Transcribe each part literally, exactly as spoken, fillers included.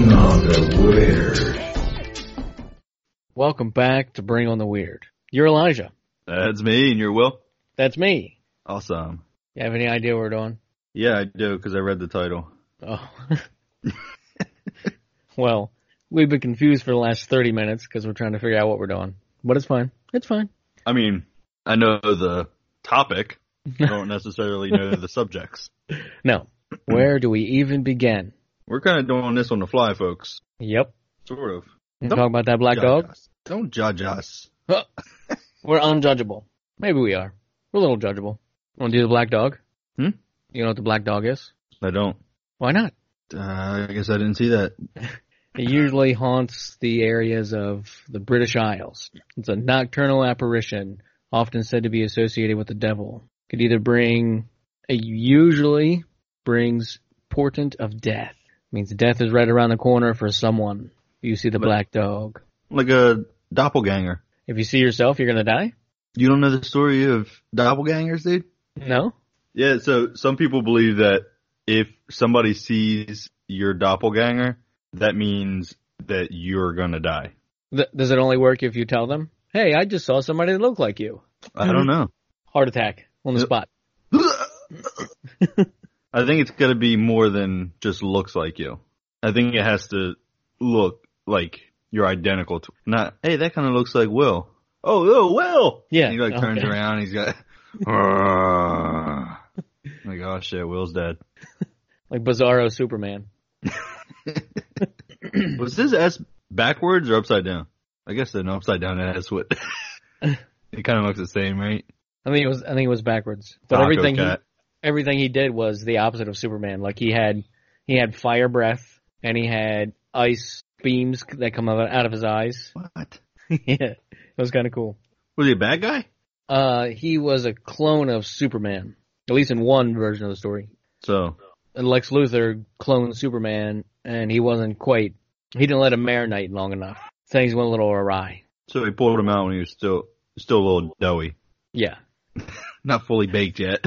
Bring on the weird. Welcome back to Bring on the Weird. You're Elijah. That's me, and you're Will. That's me. Awesome. You have any idea what we're doing? Yeah, I do, because I read the title. Oh. Well, we've been confused for the last thirty minutes because we're trying to figure out what we're doing. But it's fine. It's fine. I mean, I know the topic. I don't necessarily know the subjects. No. Where do we even begin? We're kind of doing this on the fly, folks. Yep. Sort of. You talk about that black dog? Us. Don't judge us. We're unjudgeable. Maybe we are. We're a little judgeable. Want to do the black dog? Hmm? You know what the black dog is? I don't. Why not? Uh, I guess I didn't see that. It usually haunts the areas of the British Isles. It's a nocturnal apparition, often said to be associated with the devil. Could either bring, it usually brings portent of death. It means death is right around the corner for someone. You see the black dog. Like a doppelganger. If you see yourself, you're going to die? You don't know the story of doppelgangers, dude? No? Yeah, so some people believe that if somebody sees your doppelganger, that means that you're gonna die. Th- does it only work if you tell them, hey, I just saw somebody that looked like you? I don't know. Heart attack on the spot. I think it's gotta be more than just looks like you. I think it has to look like you're identical to, not, hey, that kind of looks like Will. Oh, oh, Will! Yeah. And he like turns okay. around, he's got, like, oh shit, Will's dead. Like Bizarro Superman. Was this S backwards or upside down? I guess an upside down S would. It kind of looks the same, right? I think it was. I think it was backwards. But Taco everything he, cat. everything he did was the opposite of Superman. Like he had, he had fire breath and he had ice beams that come out out of his eyes. What? Yeah, it was kind of cool. Was he a bad guy? Uh, he was a clone of Superman, at least in one version of the story. So. And Lex Luthor cloned Superman, and he wasn't quite. He didn't let him marinate long enough. Things went a little awry. So he pulled him out when he was still still a little doughy. Yeah. Not fully baked yet.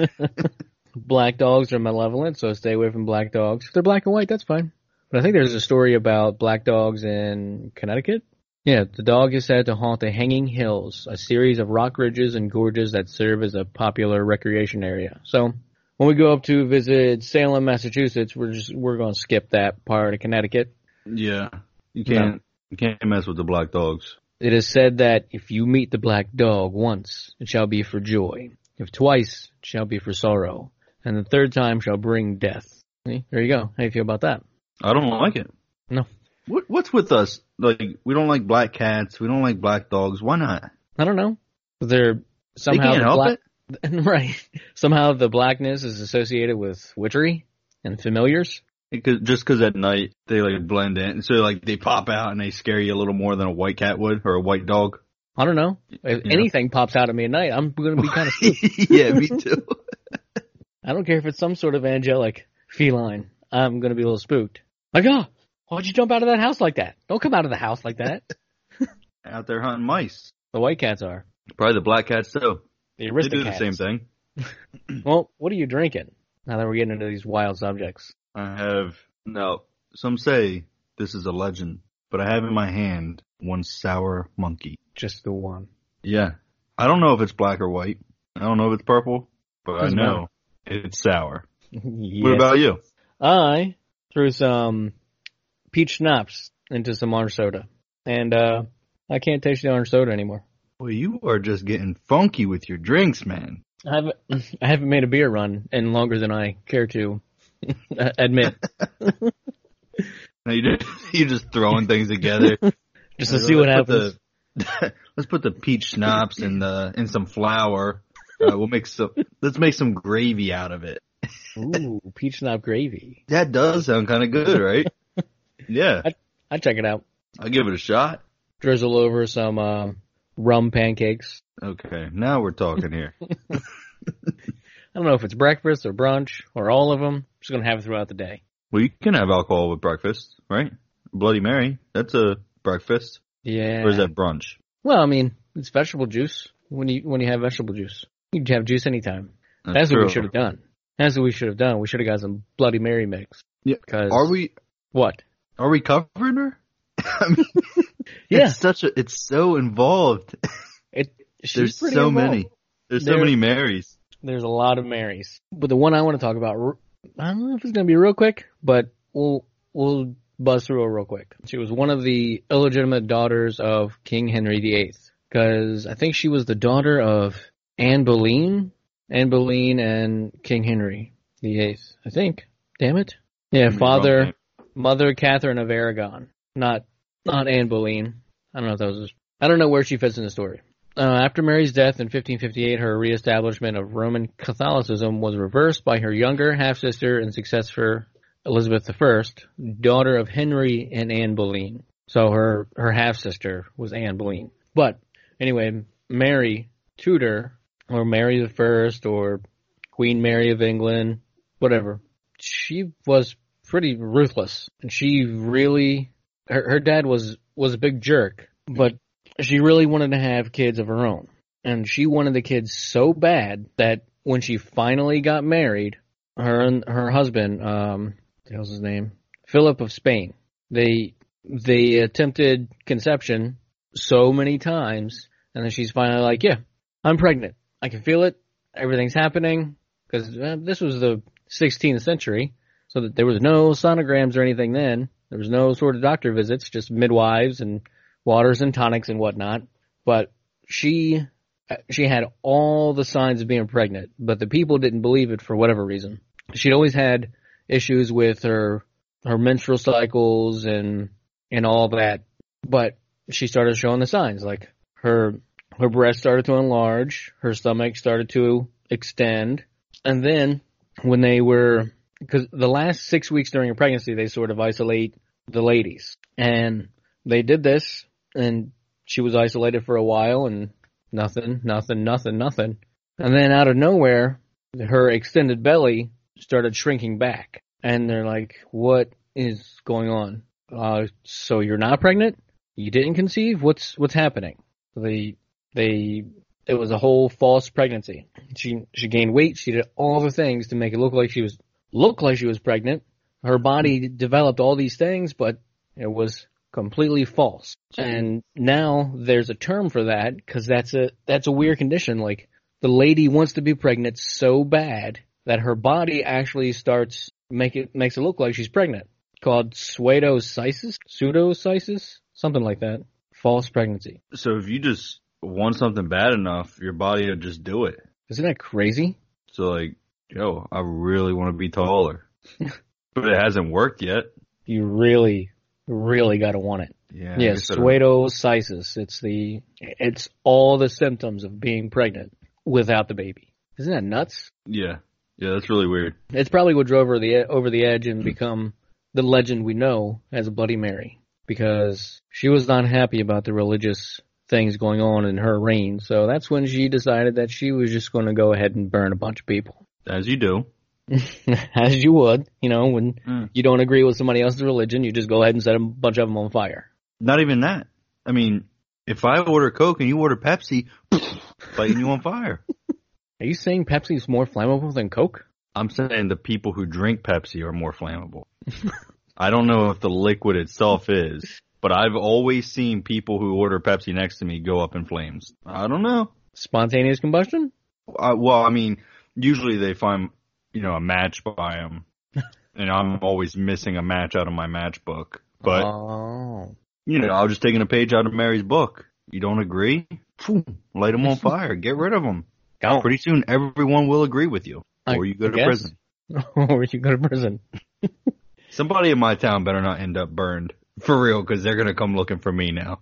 Black dogs are malevolent, so stay away from black dogs. If they're black and white, that's fine. But I think there's a story about black dogs in Connecticut. Yeah, the dog is said to haunt the Hanging Hills, a series of rock ridges and gorges that serve as a popular recreation area. So when we go up to visit Salem, Massachusetts, we're just we're going to skip that part of Connecticut. Yeah, you can't no. you can't mess with the black dogs. It is said that if you meet the black dog once, it shall be for joy. If twice, it shall be for sorrow. And the third time shall bring death. See? There you go. How do you feel about that? I don't like it. No. What, what's with us? Like, we don't like black cats. We don't like black dogs. Why not? I don't know. They're somehow they can't the help black, it. Right. Somehow the blackness is associated with witchery and familiars. It could, just because at night they like blend in, so like they pop out and they scare you a little more than a white cat would or a white dog. I don't know. If yeah. anything pops out at me at night, I'm going to be kind of spooked. Yeah, me too. I don't care if it's some sort of angelic feline. I'm going to be a little spooked. Like, oh, why'd you jump out of that house like that? Don't come out of the house like that. Out there hunting mice. The white cats are. Probably the black cats too. The They do the aristocats. same thing. Well, what are you drinking? Now that we're getting into these wild subjects. I have, no, some say this is a legend, but I have in my hand one sour monkey. Just the one. Yeah. I don't know if it's black or white. I don't know if it's purple, but Doesn't I know it's sour. Yes. What about you? I threw some peach schnapps into some orange soda. And uh I can't taste the orange soda anymore. Well, you are just getting funky with your drinks, man. I haven't, I haven't made a beer run in longer than I care to admit. No, you just, you're just throwing things together. Just to see what Let's put happens. The, let's put the peach schnapps in the in some flour. Uh, we'll make some. Let's make some gravy out of it. Ooh, peach schnapps gravy. That does sound kind of good, right? Yeah, I'd, I'd check it out. I'll give it a shot. Drizzle over some uh, rum pancakes. Okay, now we're talking here. I don't know if it's breakfast or brunch or all of them. I'm just going to have it throughout the day. Well, you can have alcohol with breakfast, right? Bloody Mary, that's a breakfast. Yeah. Or is that brunch? Well, I mean, it's vegetable juice when you when you have vegetable juice. You can have juice anytime. That's, That's what true. we should have done. That's what we should have done. We should have got some Bloody Mary mix. Yeah. Because Are we? What? Are we covering her? I mean, Yeah. it's such a, it's so involved. It. She's There's pretty so involved. many. There's so There- many Marys. There's a lot of Marys, but the one I want to talk about, r- I don't know if it's gonna be real quick, but we'll we'll buzz through it real quick. She was one of the illegitimate daughters of King Henry the Eighth, because I think she was the daughter of Anne Boleyn, Anne Boleyn and King Henry the Eighth. I think. Damn it. Yeah, Maybe father, wrong. mother Catherine of Aragon, not not Anne Boleyn. I don't know if that was. I don't know where she fits in the story. Uh, after Mary's death in fifteen fifty-eight, her reestablishment of Roman Catholicism was reversed by her younger half-sister and successor Elizabeth the First, daughter of Henry and Anne Boleyn. So her, her half-sister was Anne Boleyn. But anyway, Mary Tudor, or Mary the First, or Queen Mary of England, whatever, she was pretty ruthless. And she really, her, her dad was, was a big jerk, but she really wanted to have kids of her own. And she wanted the kids so bad that when she finally got married, her and her husband, um, what the hell's his name? Philip of Spain, they, they attempted conception so many times, and then she's finally like, yeah, I'm pregnant. I can feel it. Everything's happening. Because uh, this was the sixteenth century, so that there was no sonograms or anything then. There was no sort of doctor visits, just midwives and waters and tonics and whatnot. But she she had all the signs of being pregnant, but the people didn't believe it for whatever reason. She'd always had issues with her her menstrual cycles and and all that, but she started showing the signs. Like her her breast started to enlarge, her stomach started to extend, and then when they were, because the last six weeks during her pregnancy, they sort of isolate the ladies, and they did this. And she was isolated for a while and nothing, nothing, nothing, nothing. And then out of nowhere, her extended belly started shrinking back. And they're like, what is going on? Uh, so you're not pregnant? You didn't conceive? What's, what's happening? They, they, it was a whole false pregnancy. She, she gained weight. She did all the things to make it look like she was, look like she was pregnant. Her body developed all these things, but it was completely false. And now there's a term for that, because that's a that's a weird condition. Like, the lady wants to be pregnant so bad that her body actually starts make it makes it look like she's pregnant. Called pseudocysis, pseudocysis, something like that. False pregnancy. So if you just want something bad enough, your body will just do it. Isn't that crazy? So like, yo, I really want to be taller, but it hasn't worked yet. You really. Really gotta want it. Yeah. Yeah, I guess I don't- pseudocysis. It's the, it's all the symptoms of being pregnant without the baby. Isn't that nuts? Yeah. Yeah, that's really weird. It's probably what drove her the over the edge and become the legend we know as Bloody Mary, because she was not happy about the religious things going on in her reign. So that's when she decided that she was just going to go ahead and burn a bunch of people. As you do. As you would, you know, when Mm. you don't agree with somebody else's religion, you just go ahead and set a bunch of them on fire. Not even that. I mean, if I order Coke and you order Pepsi, lighting you on fire. Are you saying Pepsi's more flammable than Coke? I'm saying the people who drink Pepsi are more flammable. I don't know if the liquid itself is, but I've always seen people who order Pepsi next to me go up in flames. I don't know. Spontaneous combustion? I, well, I mean, usually they find, you know, a match by them, and I'm always missing a match out of my matchbook. But, Oh. you know, I was just taking a page out of Mary's book. You don't agree? Phew, light them on fire. Get rid of them. Go. Pretty soon, everyone will agree with you, I or you go to guess. prison. Or you go to prison. Somebody in my town better not end up burned. For real, because they're going to come looking for me now.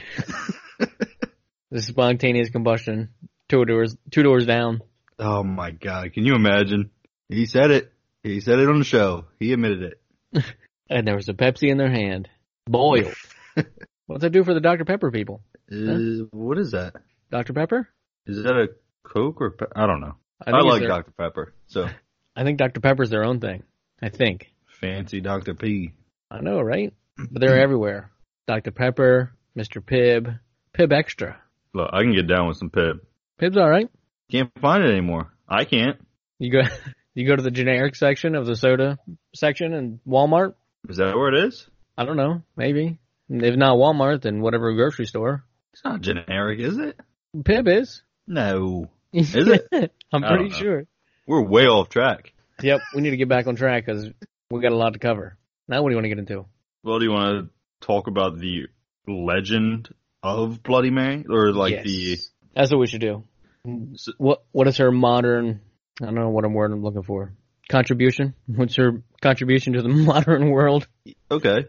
The spontaneous combustion. Two doors, two doors down. Oh my God. Can you imagine? He said it. He said it on the show. He admitted it. And there was a Pepsi in their hand. Boiled. What's that do for the Doctor Pepper people? Uh, what is that? Doctor Pepper? Is that a Coke or Pe- I don't know. I, think it's like their- Doctor Pepper. So I think Doctor Pepper's their own thing. I think. fancy Doctor P. I know, right? But they're everywhere. Doctor Pepper, Mister Pibb, Pibb Extra. Look, I can get down with some Pib. Pibb's alright. Can't find it anymore. I can't. You go, you go to the generic section of the soda section in Walmart. Is that where it is? I don't know. Maybe. If not Walmart, then whatever grocery store. It's not generic, is it? Pib is. No. Is it? I'm I pretty don't know. sure. We're way off track. Yep, we need to get back on track because we got a lot to cover. Now what do you want to get into? Well, do you want to talk about the legend of Bloody Mary? Or like Yes. the... That's what we should do. What What is her modern, I don't know what word I'm looking for, contribution? What's her contribution to the modern world? Okay.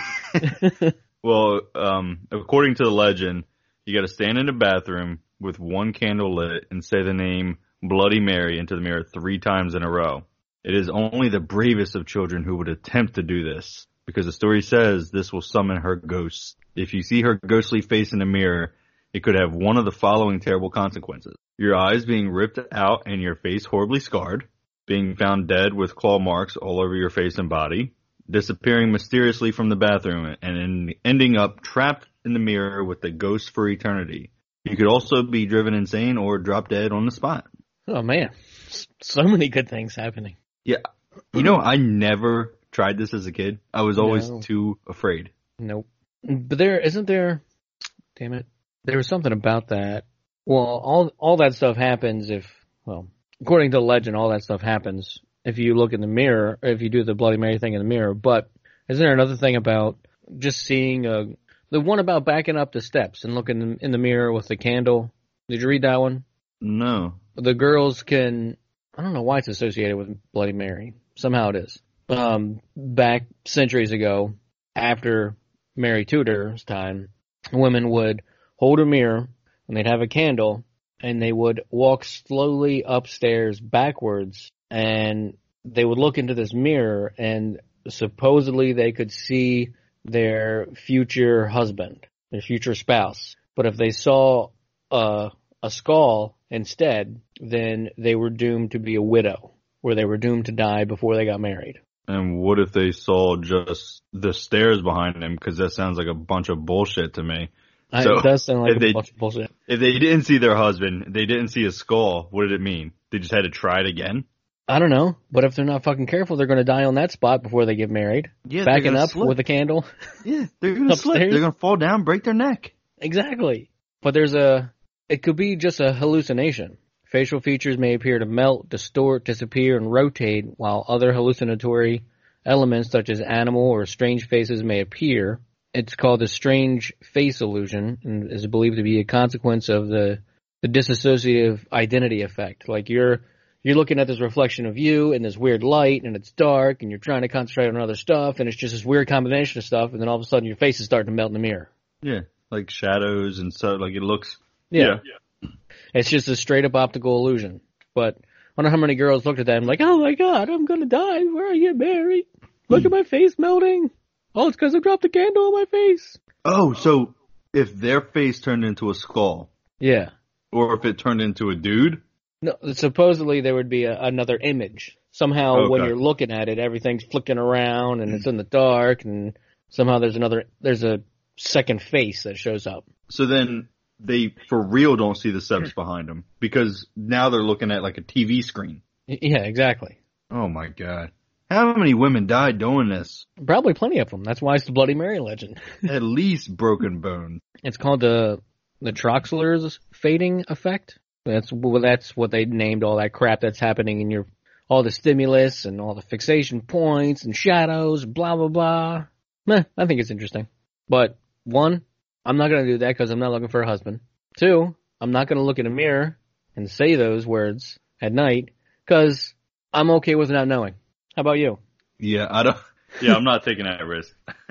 Well, um, according to the legend, you got to stand in the bathroom with one candle lit and say the name Bloody Mary into the mirror three times in a row. It is only the bravest of children who would attempt to do this, because the story says this will summon her ghost. If you see her ghostly face in the mirror, it could have one of the following terrible consequences. Your eyes being ripped out and your face horribly scarred, being found dead with claw marks all over your face and body, disappearing mysteriously from the bathroom, and in, ending up trapped in the mirror with the ghost for eternity. You could also be driven insane or drop dead on the spot. Oh man, so many good things happening. Yeah. You know, I never tried this as a kid. I was always No. too afraid. Nope. But there, isn't there, damn it, there was something about that. Well, all all that stuff happens if, well, according to the legend, all that stuff happens if you look in the mirror, or if you do the Bloody Mary thing in the mirror. But isn't there another thing about just seeing a, the one about backing up the steps and looking in the mirror with the candle? Did you read that one? No. The girls can, I don't know why it's associated with Bloody Mary. Somehow it is. Um, back centuries ago, after Mary Tudor's time, women would hold a mirror and they'd have a candle and they would walk slowly upstairs backwards and they would look into this mirror and supposedly they could see their future husband, their future spouse. But if they saw a, a skull instead, then they were doomed to be a widow, where they were doomed to die before they got married. And what if they saw just the stairs behind them? Because that sounds like a bunch of bullshit to me. I, So, it does sound like if a they- bunch of bullshit. If they didn't see their husband, they didn't see a skull, what did it mean? They just had to try it again? I don't know, but if they're not fucking careful, they're going to die on that spot before they get married. Yeah, they're Backing gonna up slip. with a candle. Yeah, they're gonna slip. Upstairs? They're gonna fall down, break their neck. Exactly. But there's a, it could be just a hallucination. Facial features may appear to melt, distort, disappear, and rotate, while other hallucinatory elements such as animal or strange faces may appear. It's called the strange face illusion and is believed to be a consequence of the, the dissociative identity effect. Like you're, you're looking at this reflection of you in this weird light and it's dark and you're trying to concentrate on other stuff and it's just this weird combination of stuff and then all of a sudden your face is starting to melt in the mirror. Yeah, like shadows and so, like it looks. Yeah. It's just a straight up optical illusion. But I wonder how many girls looked at that and like, oh my god, I'm gonna die before I get married. Look at my face melting. Oh, it's because I dropped a candle on my face. Oh, so if their face turned into a skull, Yeah. or if it turned into a dude? No, supposedly there would be a, another image. Somehow Okay. when you're looking at it, everything's flicking around and it's in the dark and somehow there's another, there's a second face that shows up. So then they, for real, don't see the steps behind them because now they're looking at like a T V screen. Y- Yeah, exactly. Oh my god. How many women died doing this? Probably plenty of them. That's why it's the Bloody Mary legend. At least broken bones. It's called the the Troxler's fading effect. That's well, that's what they named all that crap that's happening in your all the stimulus and all the fixation points and shadows, blah blah blah. Meh, I think it's interesting. But one, I'm not gonna do that because I'm not looking for a husband. Two, I'm not gonna look in a mirror and say those words at night because I'm okay with not knowing. How about you? Yeah, I don't. Yeah, I'm not taking that risk.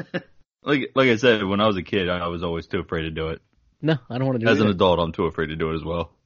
like, like I said, when I was a kid, I was always too afraid to do it. No, I don't want to do As an it. adult, I'm too afraid to do it as well.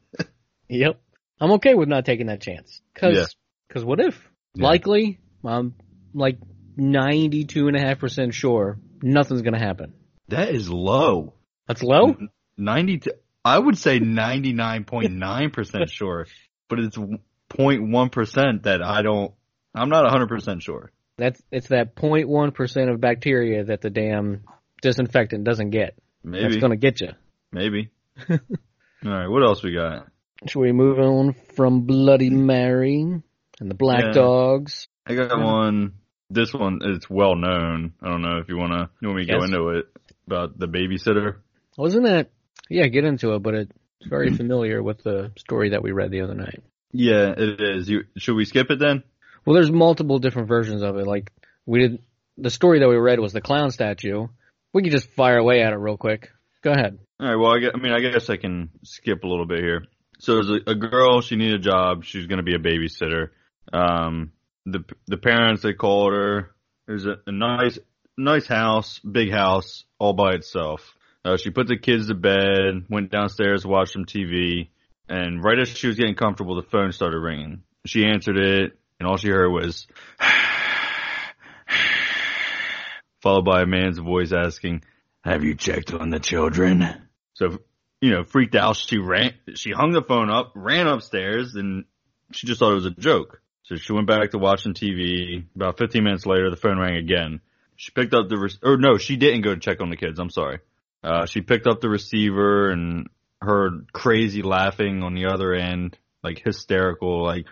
Yep. I'm okay with not taking that chance. Cause, Yeah. cause what if? Yeah. Likely, I'm like ninety-two and a half percent sure nothing's gonna happen. That is low. That's low? ninety. I would say ninety-nine point nine percent sure, but it's zero point one percent that I don't. I'm not one hundred percent sure. That's, it's that zero point one percent of bacteria that the damn disinfectant doesn't get. Maybe. That's gonna get you. Maybe. All right. What else we got? Should we move on from Bloody Mary and the Black Yeah. Dogs? I got one. This one, it's well known. I don't know if you want to, you want me to Yes. go into it about the babysitter. Wasn't that? Yeah, get into it, but it's very familiar with the story that we read the other night. Yeah, it is. You should we skip it then? Well, there's multiple different versions of it. Like we did, the story that we read was the clown statue. We can just fire away at it real quick. Go ahead. All right. Well, I, guess, I mean, I guess I can skip a little bit here. So there's a, a girl. She needed a job. She's going to be a babysitter. Um, the the parents, they called her. There's a, a nice nice house, big house, all by itself. Uh, she put the kids to bed, went downstairs, watched some T V, and right as she was getting comfortable, the phone started ringing. She answered it, and all she heard was followed by a man's voice asking, "Have you checked on the children?" So, you know, freaked out, she ran, she hung the phone up, ran upstairs, and she just thought it was a joke. So she went back to watching T V. About fifteen minutes later, the phone rang again. She picked up the, re- or no, she didn't go to check on the kids. I'm sorry. Uh, she picked up the receiver and heard crazy laughing on the other end, like hysterical, like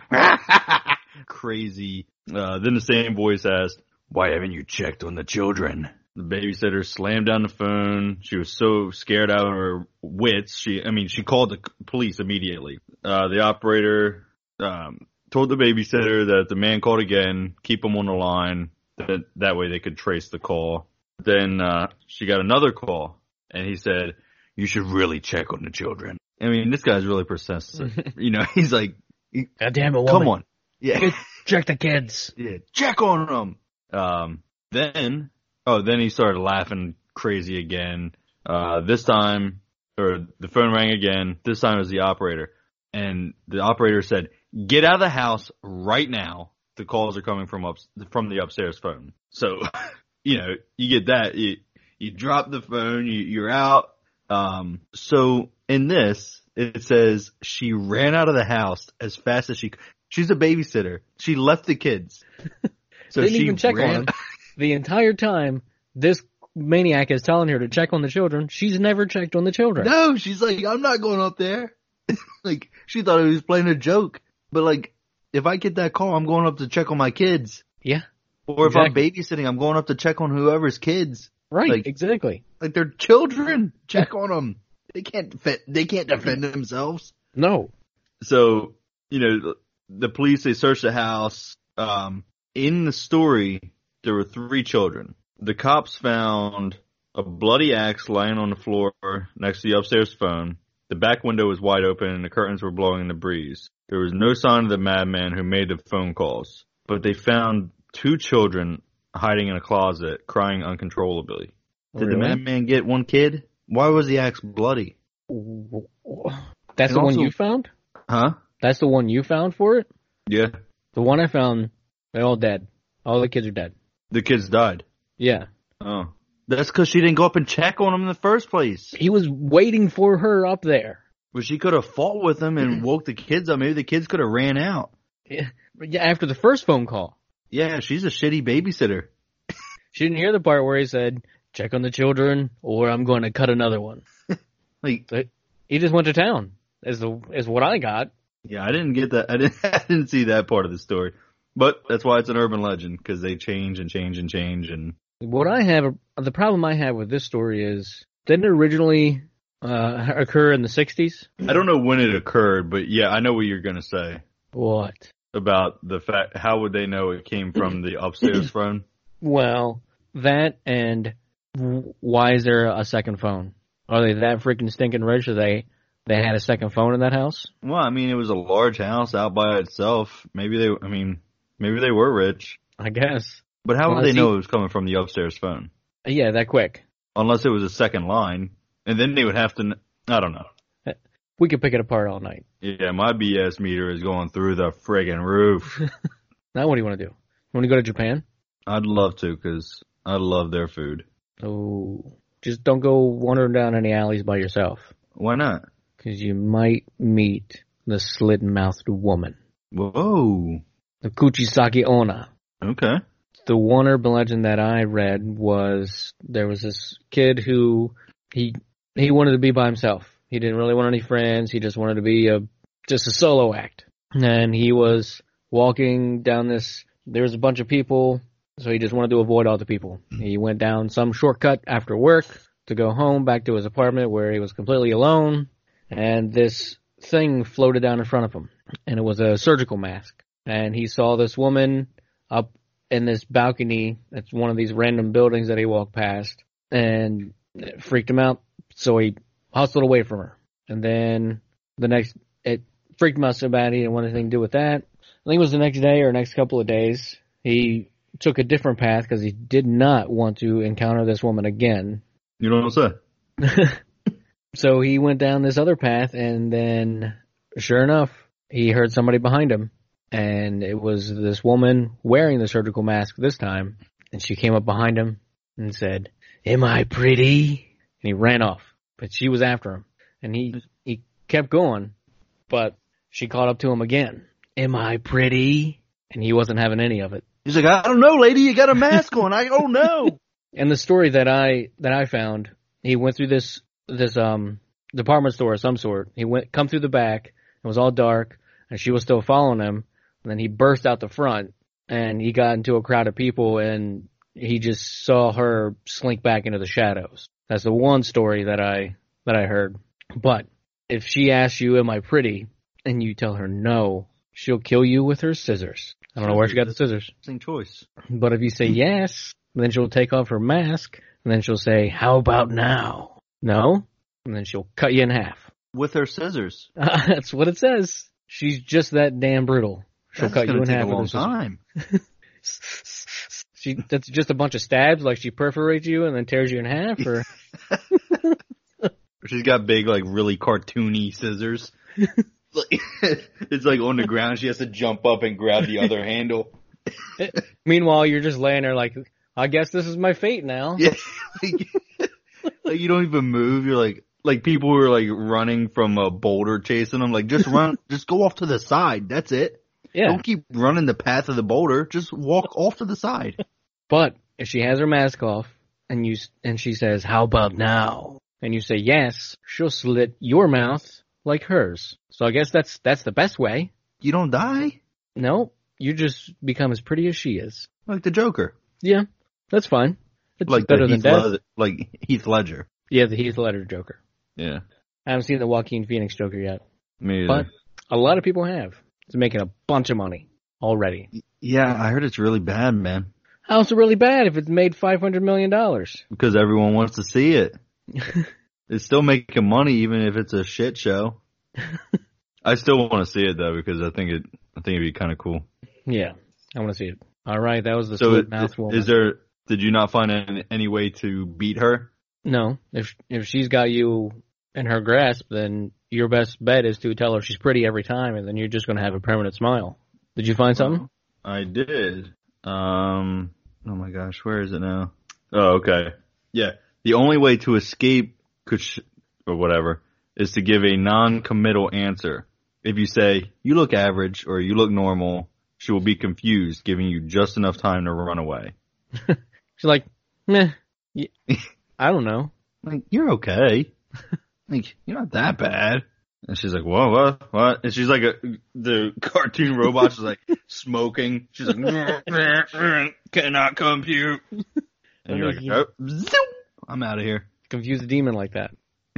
crazy. Uh, then the same voice asked, "Why haven't you checked on the children?" The babysitter slammed down the phone. She was so scared out of her wits. She, I mean, she called the police immediately. Uh, the operator, um, told the babysitter that if the man called again, keep him on the line. That, that way they could trace the call. Then, uh, she got another call and he said, "You should really check on the children." I mean, this guy's really persistent. You know, he's like, God damn it, woman. "Come on. Yeah. Check the kids." Yeah. Check on them." Um, then, oh, then he started laughing crazy again. Uh, this time, or the phone rang again. This time it was the operator. And the operator said, "Get out of the house right now. The calls are coming from up, from the upstairs phone." So, you know, you get that. You, you drop the phone, you, you're out. Um, so in this, it says she ran out of the house as fast as she could. She's a babysitter. She left the kids. So Didn't she even check ran. on them. The entire time, this maniac is telling her to check on the children. She's never checked on the children. No, she's like, "I'm not going up there." Like, she thought he was playing a joke. But like, if I get that call, I'm going up to check on my kids. Yeah. Or if Exactly. I'm babysitting, I'm going up to check on whoever's kids. Right, Like- exactly. Like, they're children. Check on them. They can't defend, they can't defend themselves. No. So, you know, the police, they searched the house. Um, in the story, there were three children. The cops found a bloody axe lying on the floor next to the upstairs phone. The back window was wide open and the curtains were blowing in the breeze. There was no sign of the madman who made the phone calls, but they found two children hiding in a closet, crying uncontrollably. Did Really? the madman get one kid? Why was the axe bloody? That's And the one also- you found? Huh? That's the one you found for it? Yeah. The one I found, they're all dead. All the kids are dead. The kids died. Yeah. Oh. That's because she didn't go up and check on them in the first place. He was waiting for her up there. Well, she could have fought with them and woke the kids up. Maybe the kids could have ran out. Yeah, yeah, after the first phone call. Yeah, she's a shitty babysitter. She didn't hear the part where he said, "Check on the children or I'm going to cut another one." Like, He just went to town, is the is what I got. yeah, I didn't get that. I didn't, I didn't see that part of the story. But that's why it's an urban legend, because they change and change and change. And What I have, the problem I have with this story is, didn't it originally uh, occur in the sixties? I don't know when it occurred, but yeah, I know what you're going to say What? about the fact, how would they know it came from the upstairs phone? Well, that and w- why is there a second phone? Are they that freaking stinking rich that they, they had a second phone in that house? Well, I mean, it was a large house out by itself. Maybe they, I mean, maybe they were rich. I guess. But how Well, would they see- know it was coming from the upstairs phone? Yeah, that quick. Unless it was a second line. And then they would have to, kn- I don't know. We could pick it apart all night. Yeah, my B S meter is going through the friggin' roof. Now what do you want to do? Want to go to Japan? I'd love to, because I love their food. Oh, just don't go wandering down any alleys by yourself. Why not? Because you might meet the slit-mouthed woman. Whoa. The Kuchisake Onna. Okay. The one urban legend that I read was there was this kid who he he wanted to be by himself. He didn't really want any friends. He just wanted to be a just a solo act. And he was walking down this. There was a bunch of people So he just wanted to avoid all the people. He went down some shortcut after work to go home back to his apartment where he was completely alone. And this thing floated down in front of him. And it was a surgical mask. And he saw this woman up in this balcony. It's one of these random buildings that he walked past. And it freaked him out. So he hustled away from her. And then the next, it freaked him out so bad he didn't want anything to do with that. I think it was the next day or next couple of days. He took a different path because he did not want to encounter this woman again. You know what I'm saying? So he went down this other path, and then, sure enough, he heard somebody behind him. And it was this woman wearing the surgical mask this time. And she came up behind him and said, "Am I pretty?" And he ran off. But she was after him. And he, he kept going. But she caught up to him again. "Am I pretty?" And he wasn't having any of it. He's like, "I don't know, lady. You got a mask on. I don't know." And the story that I that I found, he went through this this um department store of some sort. He went come through the back. It was all dark, and she was still following him. And then he burst out the front, and he got into a crowd of people, and he just saw her slink back into the shadows. That's the one story that I that I heard. But if she asks you, "Am I pretty?" and you tell her no, she'll kill you with her scissors. I don't know where she got the scissors. Same choice. But if you say yes, then she'll take off her mask, and then she'll say, "How about now?" No? And then she'll cut you in half. With her scissors. Uh, that's what it says. She's just that damn brutal. She'll That's cut you in take half a long with her time. scissors. She, that's just a bunch of stabs, like she perforates you and then tears you in half, or... She's got big, like, really cartoony scissors. It's like on the ground. She has to jump up and grab the other handle. Meanwhile, you're just laying there like, I guess this is my fate now. Yeah. Like, like you don't even move. You're like, like people who are like running from a boulder chasing them. Like, just run, just go off to the side. That's it. Yeah. Don't keep running the path of the boulder. Just walk off to the side. But if she has her mask off and you and she says, "How about now?" and you say yes, she'll slit your mouth like hers. So I guess that's that's the best way. You don't die? No, you just become as pretty as she is. Like the Joker. Yeah, that's fine. It's like better the than Heath death. Ledger, like Heath Ledger. Yeah, the Heath Ledger Joker. Yeah. I haven't seen the Joaquin Phoenix Joker yet. Me either. But a lot of people have. It's making a bunch of money already. Yeah, I heard it's really bad, man. How's it really bad if it's made five hundred million dollars? Because everyone wants to see it. It's still making money even if it's a shit show. I still want to see it though because I think it I think it'd be kind of cool. Yeah, I want to see it. All right, that was the So sweet it, mouth woman. is there did you not find any, any way to beat her? No, if if she's got you in her grasp, then your best bet is to tell her she's pretty every time, and then you're just going to have a permanent smile. Did you find something? I did. Um. Oh my gosh, where is it now? Oh, okay. Yeah. The only way to escape, kush- or whatever, is to give a non-committal answer. If you say, "You look average," or "You look normal," she will be confused, giving you just enough time to run away. She's like, "Meh, y- I don't know." Like, "You're okay. Like, you're not that bad." And she's like, "Whoa, what, what?" And she's like, a, the cartoon robot is like smoking. She's like, "Cannot compute." And you're like, "Oh, zoom, I'm out of here." Confuse a demon like that.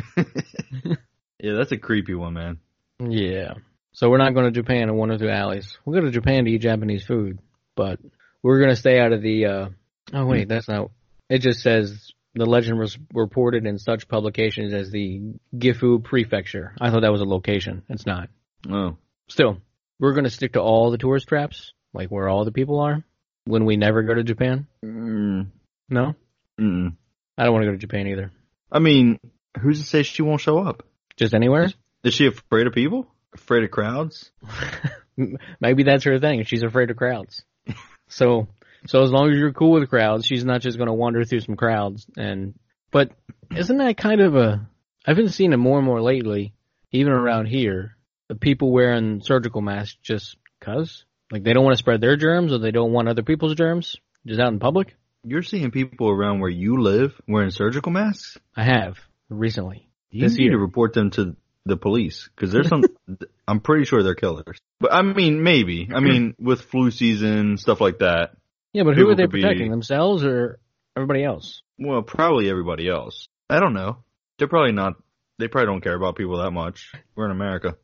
Yeah, that's a creepy one, man. Yeah. So we're not going to Japan and wander through alleys. We'll go to Japan to eat Japanese food, but we're going to stay out of the, uh, oh wait, that's not, it just says the legend was reported in such publications as the Gifu Prefecture. I thought that was a location. It's not. Oh. Still, we're going to stick to all the tourist traps, like where all the people are, when we never go to Japan. Mm. No? Mm-mm. I don't want to go to Japan either. I mean, who's to say she won't show up? Just anywhere? Is she afraid of people? Afraid of crowds? Maybe that's her thing. She's afraid of crowds. So, so as long as you're cool with crowds, she's not just going to wander through some crowds. And, but isn't that kind of a, I've been seeing it more and more lately, even around here, the people wearing surgical masks just cause, like they don't want to spread their germs or they don't want other people's germs just out in public. You're seeing people around where you live wearing surgical masks? I have recently. You This need year. to report them to the police because there's some. I'm pretty sure they're killers. But I mean, maybe. I mean, with flu season stuff like that, Yeah, but who People are they could be- protecting? Themselves or everybody else? Well, probably everybody else. I don't know. They're probably not. They probably don't care about people that much. We're in America.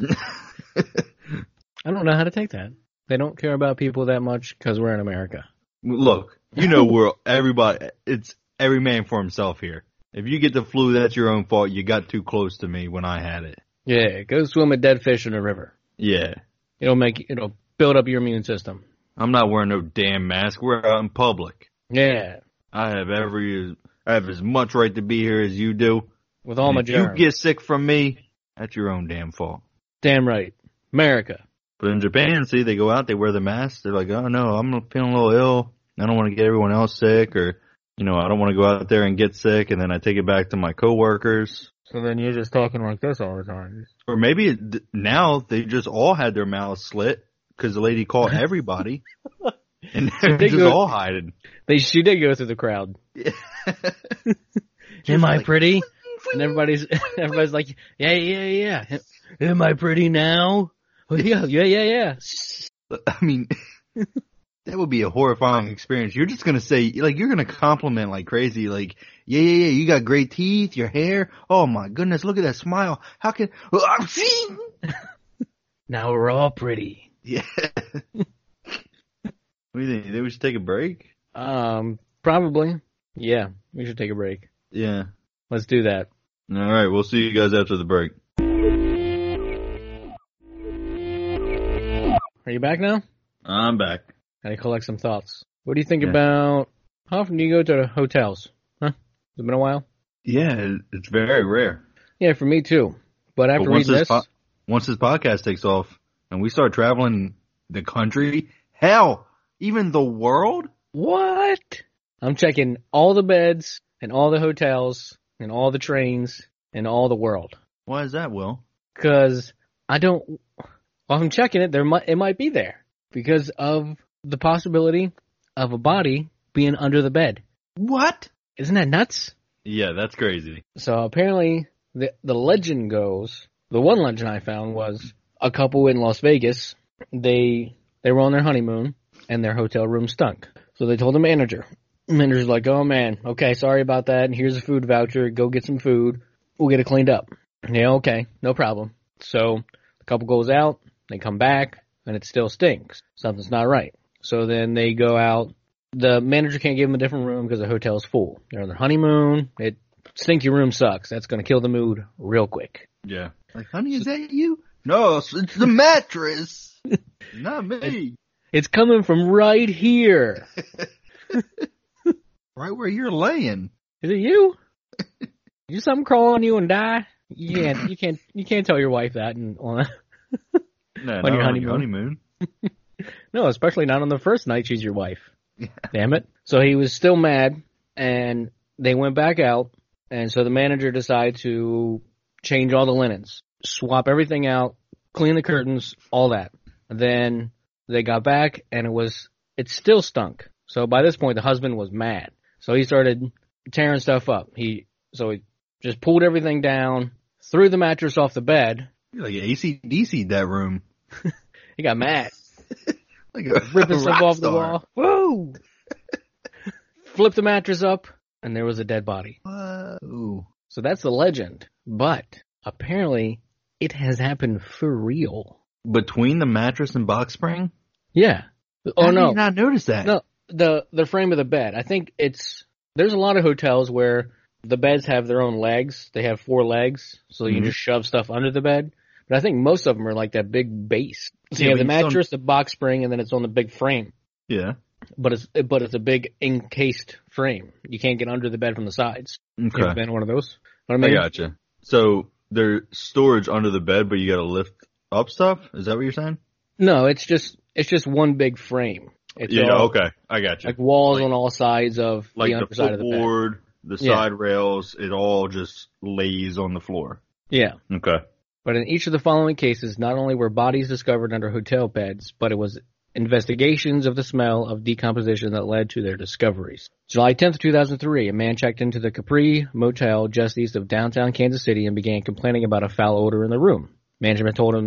I don't know how to take that. They don't care about people that much because we're in America. Look, you know we're everybody. It's every man for himself here. If you get the flu, that's your own fault. You got too close to me when I had it. Yeah, go swim with dead fish in a river. Yeah. It'll make it'll build up your immune system. I'm not wearing no damn mask. We're out in public. Yeah, I have every. I have as much right to be here as you do. with all my if you germs. get sick from me, that's your own damn fault. Damn right, America. But in Japan, see, they go out, they wear the mask. They're like, oh no, I'm feeling a little ill. I don't want to get everyone else sick, or you know, I don't want to go out there and get sick, and then I take it back to my coworkers. So then you're just talking like this all the time. Or maybe it, now they just all had their mouths slit because the lady called everybody, and they're they just go- all hiding. They she did go through the crowd. Am I like- pretty? And everybody's everybody's like, yeah, yeah, yeah. Am I pretty now? Oh, yeah, yeah, yeah, yeah. I mean, that would be a horrifying experience. You're just gonna say, like, you're gonna compliment like crazy, like, yeah, yeah, yeah, you got great teeth, your hair. Oh my goodness, look at that smile. How can? Well, I'm seeing. Now we're all pretty. Yeah. What do you think? Think we should take a break? Um, probably. Yeah, we should take a break. Yeah. Let's do that. All right, we'll see you guys after the break. Are you back now? I'm back. Gotta collect some thoughts. What do you think Yeah. about, how often do you go to the hotels? Huh? Has it been a while? Yeah, it's very rare. Yeah, for me too. But after But once reading this this, po- once this podcast takes off and we start traveling the country, hell, even the world. what? I'm checking all the beds and all the hotels and all the trains and all the world. Why is that, Will? Cause I don't, while I'm checking it, there might, it might be there because of the possibility of a body being under the bed. What? Isn't that nuts? Yeah, that's crazy. So apparently the, the legend goes, the one legend I found was a couple in Las Vegas. They, they were on their honeymoon and their hotel room stunk. So they told the manager. The manager's like, oh man, okay, sorry about that. And here's a food voucher. Go get some food. We'll get it cleaned up. Yeah, okay, no problem. So the couple goes out, they come back, and it still stinks. Something's not right. So then they go out. The manager can't give them a different room because the hotel's full. They're on their honeymoon. It stinky room sucks. That's going to kill the mood real quick. Yeah. Like, honey, is that you? No, it's, it's the mattress. Not me. It's coming from right here. Right where you're laying. Is it you? You something crawl on you and die? You can't. You can't. You can't tell your wife that. And on No, On not your on honeymoon. your honeymoon. no, especially not on the first night she's your wife. Damn it. So he was still mad, and they went back out, and so the manager decided to change all the linens, swap everything out, clean the curtains, all that. And then they got back, and it was it still stunk. So by this point, the husband was mad. So he started tearing stuff up. He so he just pulled everything down, threw the mattress off the bed. You're like A C D C'd that room. He got mad. Like a, Ripping a stuff rock off the star. wall. Woo! Flipped the mattress up, and there was a dead body. Whoa. So that's the legend. But apparently, it has happened for real. Between the mattress and box spring? Yeah. How Oh did no, you not notice that? no. The the frame of the bed. I think it's there's a lot of hotels where the beds have their own legs. They have four legs, so you Mhm. can just shove stuff under the bed. But I think most of them are like that big base. So Yeah, you have the but you still- mattress, the box spring, and then it's on the big frame. Yeah. But it's but it's a big encased frame. You can't get under the bed from the sides. You Okay. ever been in one of those? What I I mean? gotcha. So there's storage under the bed, but you gotta lift up stuff? Is that what you're saying? No, it's just it's just one big frame. It's yeah, all, okay. I gotcha. like walls Like- on all sides of Like the the underside of the bed. footboard, the Yeah. side rails, it all just lays on the floor. Yeah. Okay. But in each of the following cases, not only were bodies discovered under hotel beds, but it was investigations of the smell of decomposition that led to their discoveries. July tenth, two thousand three, a man checked into the Capri Motel just east of downtown Kansas City and began complaining about a foul odor in the room. Management told him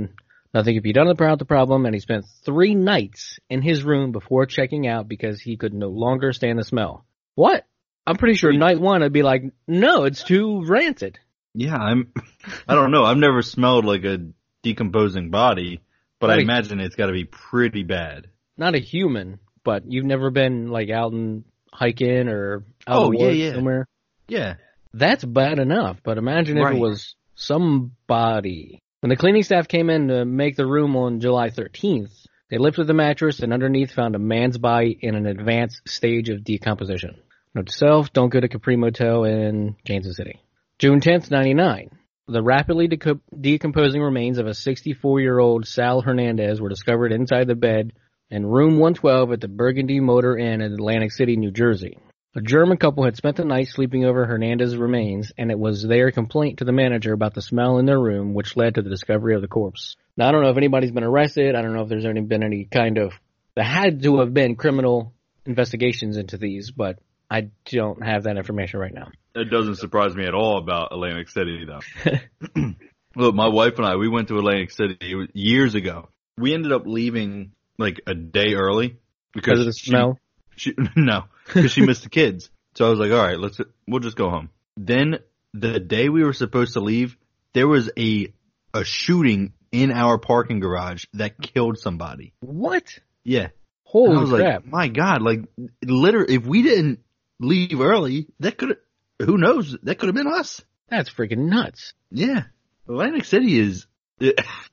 Nothing could be done about the problem, and he spent three nights in his room before checking out because he could no longer stand the smell. What? I'm pretty sure night one I'd be like, no, it's too rancid. Yeah, I'm. I don't know. I've never smelled like a decomposing body, but Not I a- imagine it's got to be pretty bad. Not a human, but you've never been like out and hiking or out Oh, in the yeah, woods yeah. somewhere. Yeah. That's bad enough, but imagine if Right. it was somebody. When the cleaning staff came in to make the room on July thirteenth, they lifted the mattress and underneath found a man's body in an advanced stage of decomposition. Note to self, don't go to Capri Motel in Kansas City. June tenth, ninety-nine. The rapidly deco- decomposing remains of a sixty-four-year-old Sal Hernandez were discovered inside the bed in room one twelve at the Burgundy Motor Inn in Atlantic City, New Jersey. A German couple had spent the night sleeping over Hernandez's remains, and it was their complaint to the manager about the smell in their room which led to the discovery of the corpse. Now, I don't know if anybody's been arrested. I don't know if there's any, been any kind of... There had to have been criminal investigations into these, but I don't have that information right now. It doesn't surprise me at all about Atlantic City, though. Look, my wife and I, we went to Atlantic City years ago. We ended up leaving like a day early Because of the she- smell? She, no, because she missed the kids. So I was like, all right, let's, we'll just go home. Then the day we were supposed to leave, there was a, a shooting in our parking garage that killed somebody. What? Yeah. And Holy I was crap. like, my God, like literally, if we didn't leave early, that could have, who knows, that could have been us. That's freaking nuts. Yeah. Atlantic City is, yeah.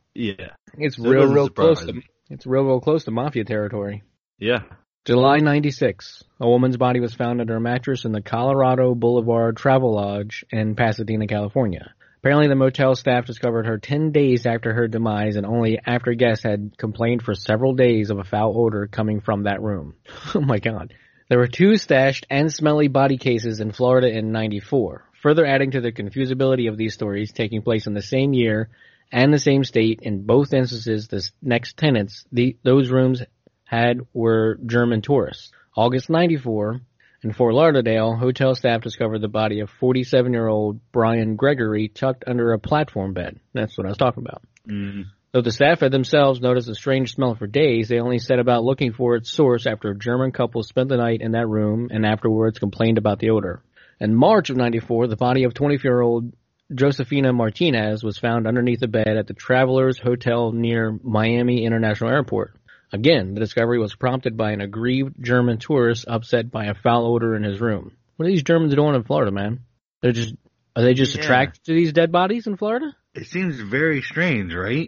It's So it real, doesn't real close surprise to, me. it's real, real close to mafia territory. Yeah. July ninety-six. A woman's body was found under a mattress in the Colorado Boulevard Travel Lodge in Pasadena, California. Apparently the motel staff discovered her ten days after her demise and only after guests had complained for several days of a foul odor coming from that room. Oh my God. There were two stashed and smelly body cases in Florida in ninety-four, further adding to the confusability of these stories taking place in the same year and the same state. In both instances, the next tenants, the, those rooms had were German tourists. August ninety-four, in Fort Lauderdale, hotel staff discovered the body of forty-seven-year-old Brian Gregory tucked under a platform bed. That's what I was talking about. Mm. Though the staff had themselves noticed a strange smell for days, they only set about looking for its source after a German couple spent the night in that room and afterwards complained about the odor. In March of ninety-four, the body of twenty-four-year-old Josefina Martinez was found underneath a bed at the Travelers Hotel near Miami International Airport. Again, the discovery was prompted by an aggrieved German tourist upset by a foul odor in his room. What are these Germans doing in Florida, man? They're just are they just Yeah. attracted to these dead bodies in Florida? It seems very strange, right?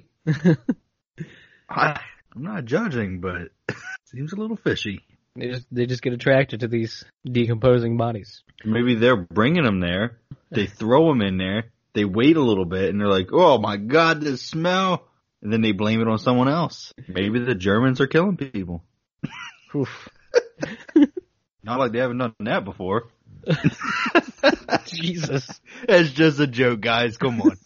I, I'm not judging, but it seems a little fishy. They just they just get attracted to these decomposing bodies. Maybe they're bringing them there. They throw them in there. They wait a little bit, and they're like, "Oh my God, this smell!" And then they blame it on someone else. Maybe the Germans are killing people. Oof. Not like they haven't done that before. Jesus. It's just a joke, guys. Come on.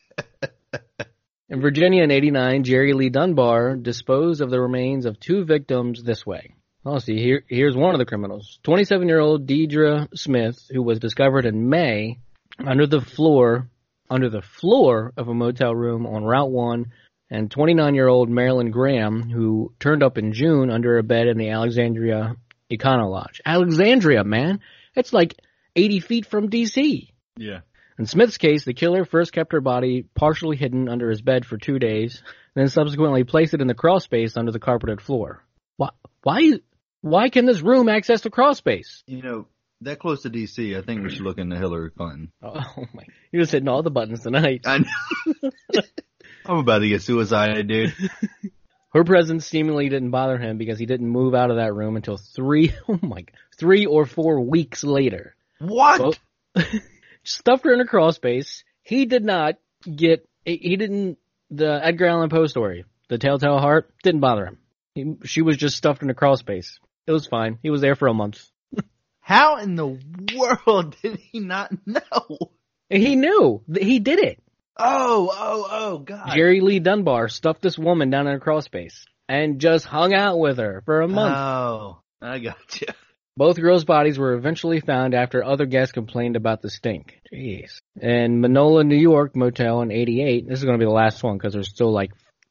In Virginia in eighty-nine, Jerry Lee Dunbar disposed of the remains of two victims this way. Oh, see, here, here's one of the criminals. twenty-seven-year-old Deidre Smith, who was discovered in May under the floor, under the floor of a motel room on Route one, and twenty-nine-year-old Marilyn Graham, who turned up in June under a bed in the Alexandria Econo Lodge. Alexandria, man! It's like eighty feet from D C Yeah. In Smith's case, the killer first kept her body partially hidden under his bed for two days, then subsequently placed it in the crawl space under the carpeted floor. Why, why, why can this room access the crawl space? You know, that close to D C, I think we should look into Hillary Clinton. Oh my, you're just hitting all the buttons tonight. I know. I'm about to get suicided, dude. Her presence seemingly didn't bother him because he didn't move out of that room until three, oh my, three or four weeks later. What? Well, stuffed her in a crawl space. He did not get, he didn't, the Edgar Allan Poe story, the Telltale Heart, didn't bother him. He, she was just stuffed in a crawl space. It was fine. He was there for a month. How in the world did he not know? He knew. He did it. Oh, oh, oh, God. Jerry Lee Dunbar stuffed this woman down in a crawl space and just hung out with her for a month. Oh, I got you. Both girls' bodies were eventually found after other guests complained about the stink. Jeez. In Manola, New York motel in eighty-eight, this is going to be the last one because there's still like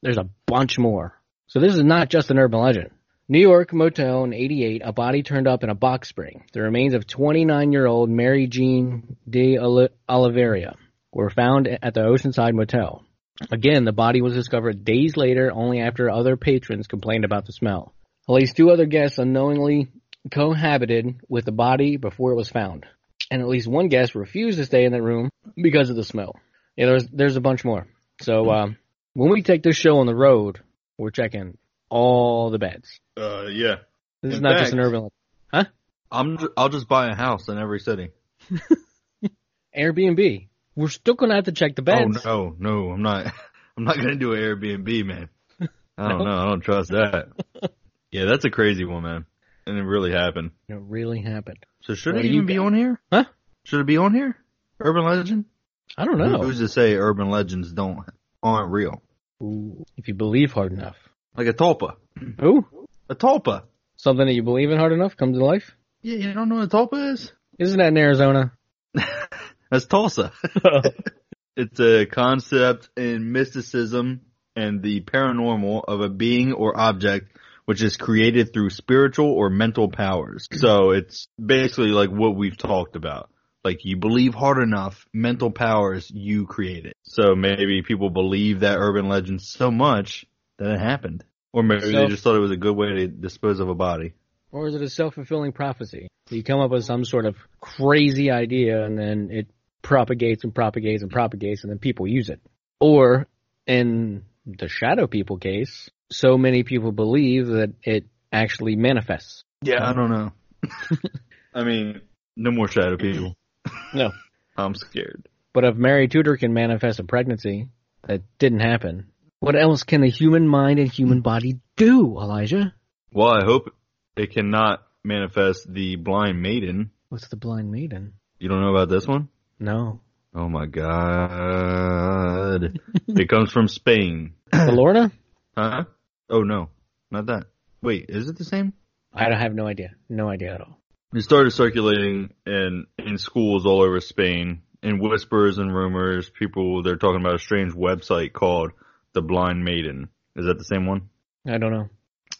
There's a bunch more. So this is not just an urban legend. New York motel in eighty-eight, a body turned up in a box spring. The remains of twenty-nine-year-old Mary Jean de Oliveira were found at the Oceanside Motel. Again, the body was discovered days later, only after other patrons complained about the smell. At least two other guests unknowingly cohabited with the body before it was found. And at least one guest refused to stay in that room because of the smell. Yeah, there's there's a bunch more. So um, when we take this show on the road, we're checking all the beds. Uh, yeah. This is In not fact, just an urban legend. Huh? I'm, I'll just buy a house in every city. Airbnb. We're still going to have to check the beds. Oh, no, no, I'm not. I'm not going to do an Airbnb, man. I don't know. I don't trust that. Yeah, that's a crazy one, man. And it really happened. It really happened. So should Well, it you even be got- on here? Huh? Should it be on here? Urban legend? I don't know. Who's to say urban legends don't aren't real? Ooh, if you believe hard enough. Like a tulpa. Ooh, A tulpa. something that you believe in hard enough comes to life? Yeah, you don't know what a tulpa is? Isn't that in Arizona? That's Tulsa. It's a concept in mysticism and the paranormal of a being or object which is created through spiritual or mental powers. So it's basically like what we've talked about. Like you believe hard enough, mental powers, you create it. So maybe people believe that urban legend so much that it happened. Or maybe So- they just thought it was a good way to dispose of a body. Or is it a self-fulfilling prophecy? So you come up with some sort of crazy idea and then it propagates and propagates and propagates and then people use it. Or in the shadow people case, so many people believe that it actually manifests. Yeah, I don't know. I mean, no more shadow people. No. I'm scared. But if Mary Tudor can manifest a pregnancy, that didn't happen. What else can the human mind and human body do, Elijah? Well, I hope it cannot manifest the blind maiden. What's the blind maiden? You don't know about this one? No. Oh my god. It comes from Spain. The Lorna? Huh? Oh no, not that. Wait, is it the same? I don't have no idea. No idea at all. It started circulating in, in schools all over Spain. In whispers and rumors, people, they're talking about a strange website called The Blind Maiden. Is that the same one? I don't know.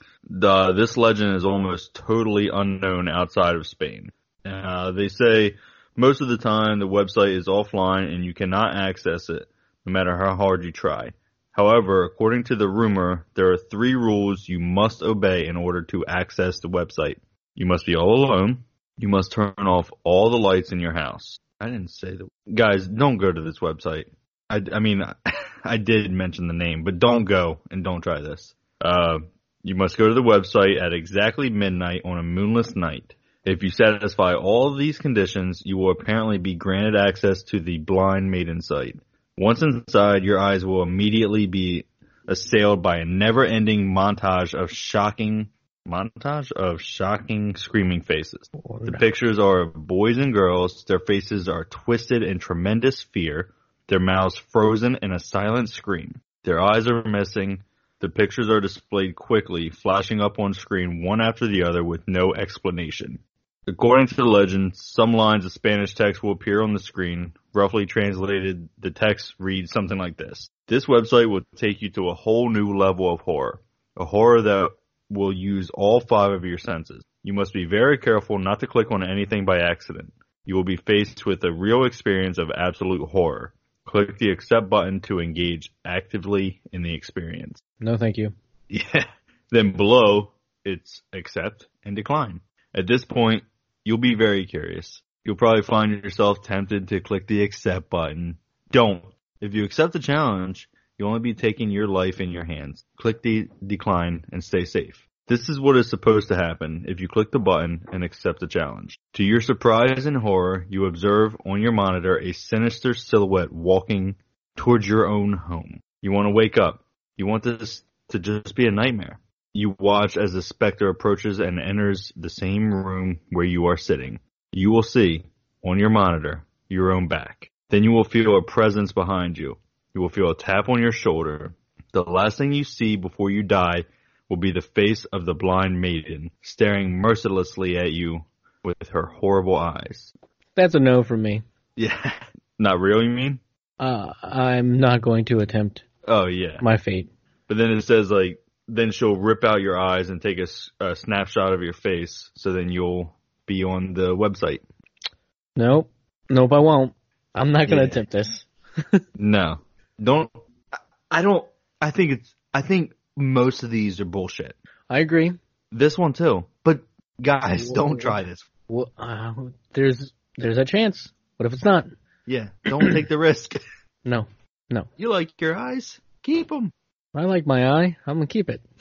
The, this legend is almost totally unknown outside of Spain. Uh, they say most of the time the website is offline and you cannot access it, no matter how hard you try. However, according to the rumor, there are three rules you must obey in order to access the website. You must be all alone. You must turn off all the lights in your house. I didn't say that. Guys, don't go to this website. I, I mean, I did mention the name, but don't go and don't try this. Uh, you must go to the website at exactly midnight on a moonless night. If you satisfy all of these conditions, you will apparently be granted access to the Blind Maiden site. Once inside, your eyes will immediately be assailed by a never-ending montage of shocking montage of shocking screaming faces. The pictures are of boys and girls. Their faces are twisted in tremendous fear. Their mouths frozen in a silent scream. Their eyes are missing. The pictures are displayed quickly, flashing up on screen one after the other with no explanation. According to the legend, some lines of Spanish text will appear on the screen. Roughly translated, the text reads something like this. This website will take you to a whole new level of horror. A horror that will use all five of your senses. You must be very careful not to click on anything by accident. You will be faced with a real experience of absolute horror. Click the accept button to engage actively in the experience. No, thank you. Yeah. Then below, it's accept and decline. At this point, you'll be very curious. You'll probably find yourself tempted to click the accept button. Don't. If you accept the challenge, you'll only be taking your life in your hands. Click the decline and stay safe. This is what is supposed to happen if you click the button and accept the challenge. To your surprise and horror, you observe on your monitor a sinister silhouette walking towards your own home. You want to wake up. You want this to just be a nightmare. You watch as the specter approaches and enters the same room where you are sitting. You will see, on your monitor, your own back. Then you will feel a presence behind you. You will feel a tap on your shoulder. The last thing you see before you die will be the face of the blind maiden, staring mercilessly at you with her horrible eyes. That's a no from me. Yeah. Not real, you mean? Uh, I'm not going to attempt Oh, yeah. my fate. But then it says like, then she'll rip out your eyes and take a, a snapshot of your face, so then you'll be on the website. Nope. Nope, I won't. I'm not going to Yeah. attempt this. No, don't. I don't. I think it's. I think most of these are bullshit. I agree. This one too. But guys, Whoa. don't try this. Well, uh, there's there's a chance. What if it's not? Yeah, don't take the risk. No. No. You like your eyes? Keep them. I like my eye. I'm going to keep it.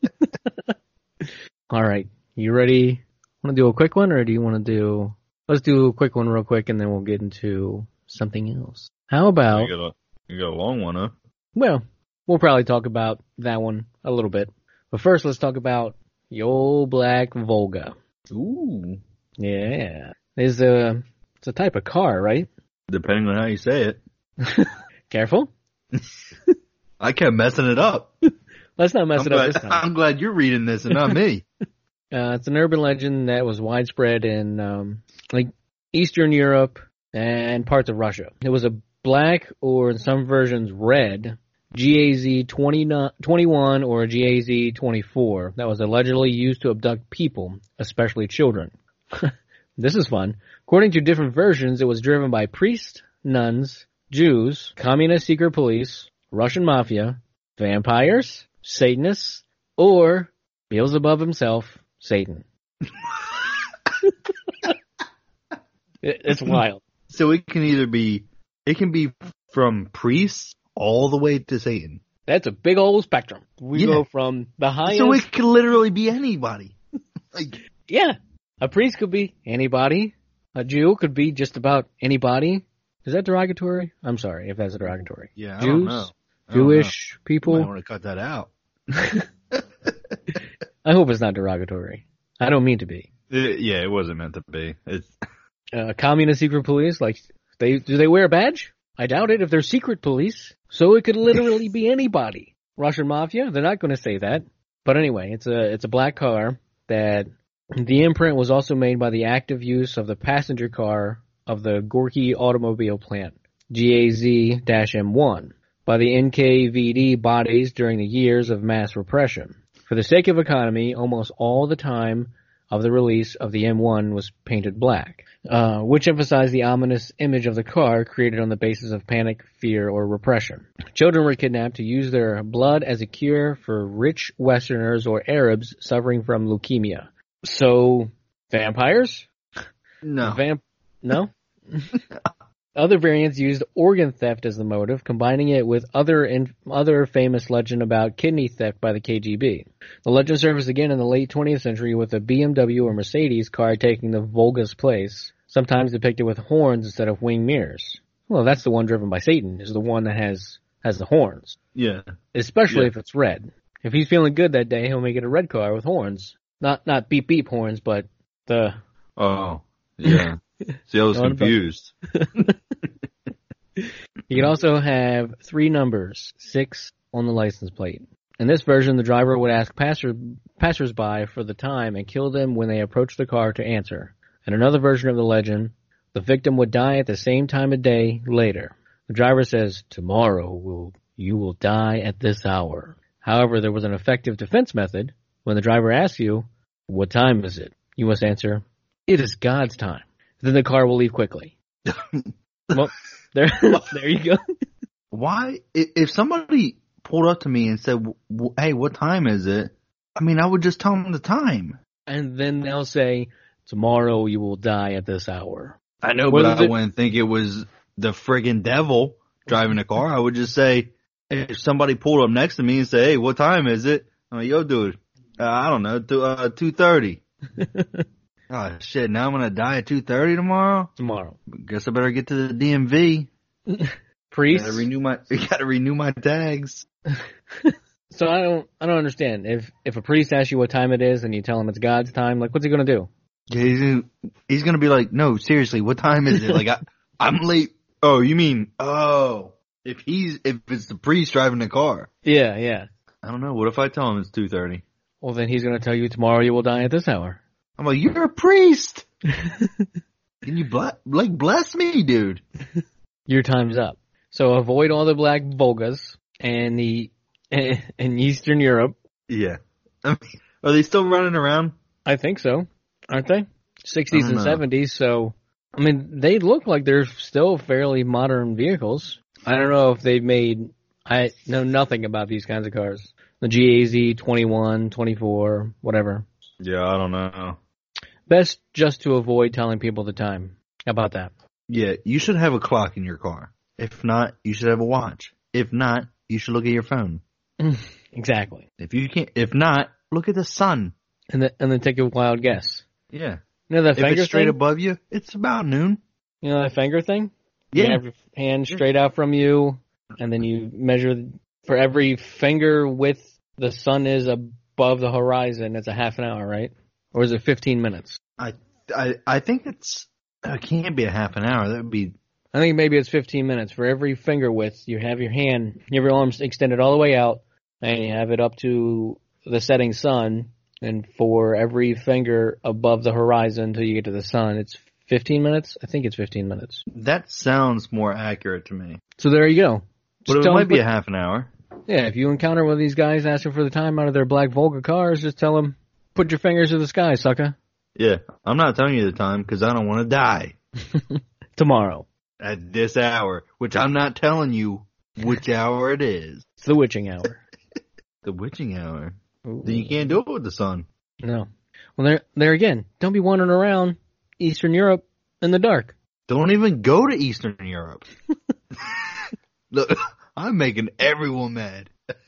All right. You ready? Want to do a quick one, or do you want to do... Let's do a quick one real quick, and then we'll get into something else. How about... You got a, you got a long one, huh? Well, we'll probably talk about that one a little bit. But first, let's talk about the old black Volga. Ooh. Yeah. It's a, it's a type of car, right? Depending on how you say it. Careful. I kept messing it up. Let's not mess I'm it up glad, this time. I'm glad you're reading this and not me. Uh, it's an urban legend that was widespread in um, like Eastern Europe and parts of Russia. It was a black, or in some versions red, G A Z twenty-one or G A Z twenty-four that was allegedly used to abduct people, especially children. This is fun. According to different versions, it was driven by priests, nuns, Jews, communist secret police, Russian mafia, vampires, Satanists, or Beelzebub himself, Satan. it, it's wild. So it can either be, it can be from priests all the way to Satan. That's a big old spectrum. We Yeah. go from the highest. So it could literally be anybody. Like, Yeah. A priest could be anybody. A Jew could be just about anybody. Is that derogatory? I'm sorry if that's derogatory. yeah, I Jews, don't know. I don't Jewish know. You people. might want to cut that out. I hope it's not derogatory. I don't mean to be. It- yeah, it wasn't meant to be. It's Uh, communist secret police, like, they do they wear a badge? I doubt it if they're secret police. So it could literally be anybody. Russian mafia? They're not going to say that. But anyway, it's a it's a black car that the imprint was also made by the active use of the passenger car of the Gorky automobile plant, G A Z M one, by the N K V D bodies during the years of mass repression. For the sake of economy, almost all the time of the release of the M one was painted black, uh, which emphasized the ominous image of the car created on the basis of panic, fear, or repression. Children were kidnapped to use their blood as a cure for rich Westerners or Arabs suffering from leukemia. So, vampires? no. Vamp? No? Other variants used organ theft as the motive, combining it with other in, other famous legend about kidney theft by the K G B. The legend surfaced again in the late twentieth century with a B M W or Mercedes car taking the Volga's place, sometimes depicted with horns instead of wing mirrors. Well, that's the one driven by Satan, is the one that has has the horns. Yeah. Especially Yeah. if it's red. If he's feeling good that day, he'll make it a red car with horns. Not not beep beep horns, but the... Oh, yeah. See, I was On the bu- confused. You can also have three numbers, six on the license plate. In this version, the driver would ask passer, passersby for the time and kill them when they approached the car to answer. In another version of the legend, the victim would die at the same time of day later. The driver says, "Tomorrow will you will die at this hour." However, there was an effective defense method. When the driver asks you, "What time is it?" you must answer, "It is God's time." Then the car will leave quickly. Well, there, there you go. Why? i- If somebody pulled up to me and said, w- w- "Hey, what time is it?" I mean, I would just tell them the time. And then they'll say, "Tomorrow you will die at this hour." I know, What but is I it? wouldn't think it was the friggin' devil driving the car. I would just say, if somebody pulled up next to me and say, "Hey, what time is it?" I'm like, "Yo, dude, uh, I don't know, two, uh, two thirty." Oh shit! Now I'm gonna die at two thirty tomorrow. Tomorrow. Guess I better get to the D M V. Priests. Gotta renew my, gotta renew my tags. So I don't, I don't understand. If if a priest asks you what time it is and you tell him it's God's time, like, what's he gonna do? Yeah, he's gonna, he's gonna be like, "No, seriously, what time is it?" Like, I, I'm late. Oh, you mean? Oh, if he's if it's the priest driving the car. Yeah, yeah. I don't know. What if I tell him it's two thirty? Well, then he's gonna tell you tomorrow you will die at this hour. I'm like, "You're a priest. Can you ble- like bless me, dude?" Your time's up. So avoid all the black Volgas and the in, in Eastern Europe. Yeah. I mean, are they still running around? I think so, aren't they? sixties and know. seventies. So, I mean, they look like they're still fairly modern vehicles. I don't know if they've made. I know nothing about these kinds of cars. The G A Z twenty-one, twenty-four, whatever. Yeah, I don't know. Best just to avoid telling people the time. How about that? Yeah, you should have a clock in your car. If not, you should have a watch. If not, you should look at your phone. Exactly. If you can't, if not, look at the sun. And then, and then take a wild guess. Yeah. You know that If finger it's straight thing? above you, it's about noon. You know that finger thing? Yeah. You have your hand straight out from you, and then you measure for every finger width the sun is above the horizon. It's a half an hour, right? Or is it fifteen minutes? I, I, I think it's. It can't be a half an hour. That would be. I think maybe it's fifteen minutes. For every finger width, you have your hand, you have your arms extended all the way out, and you have it up to the setting sun. And for every finger above the horizon until you get to the sun, it's fifteen minutes? I think it's fifteen minutes. That sounds more accurate to me. So there you go. But Just it tell might them- be a half an hour. Yeah, if you encounter one of these guys asking for the time out of their black Volga cars, just tell them, put your fingers to the sky, sucker. Yeah, I'm not telling you the time because I don't want to die Tomorrow. at this hour, which I'm not telling you which hour it is. It's the witching hour. The witching hour. Ooh. Then you can't do it with the sun. No. Well, there, there again, don't be wandering around Eastern Europe in the dark. Don't even go to Eastern Europe. Look, I'm making everyone mad.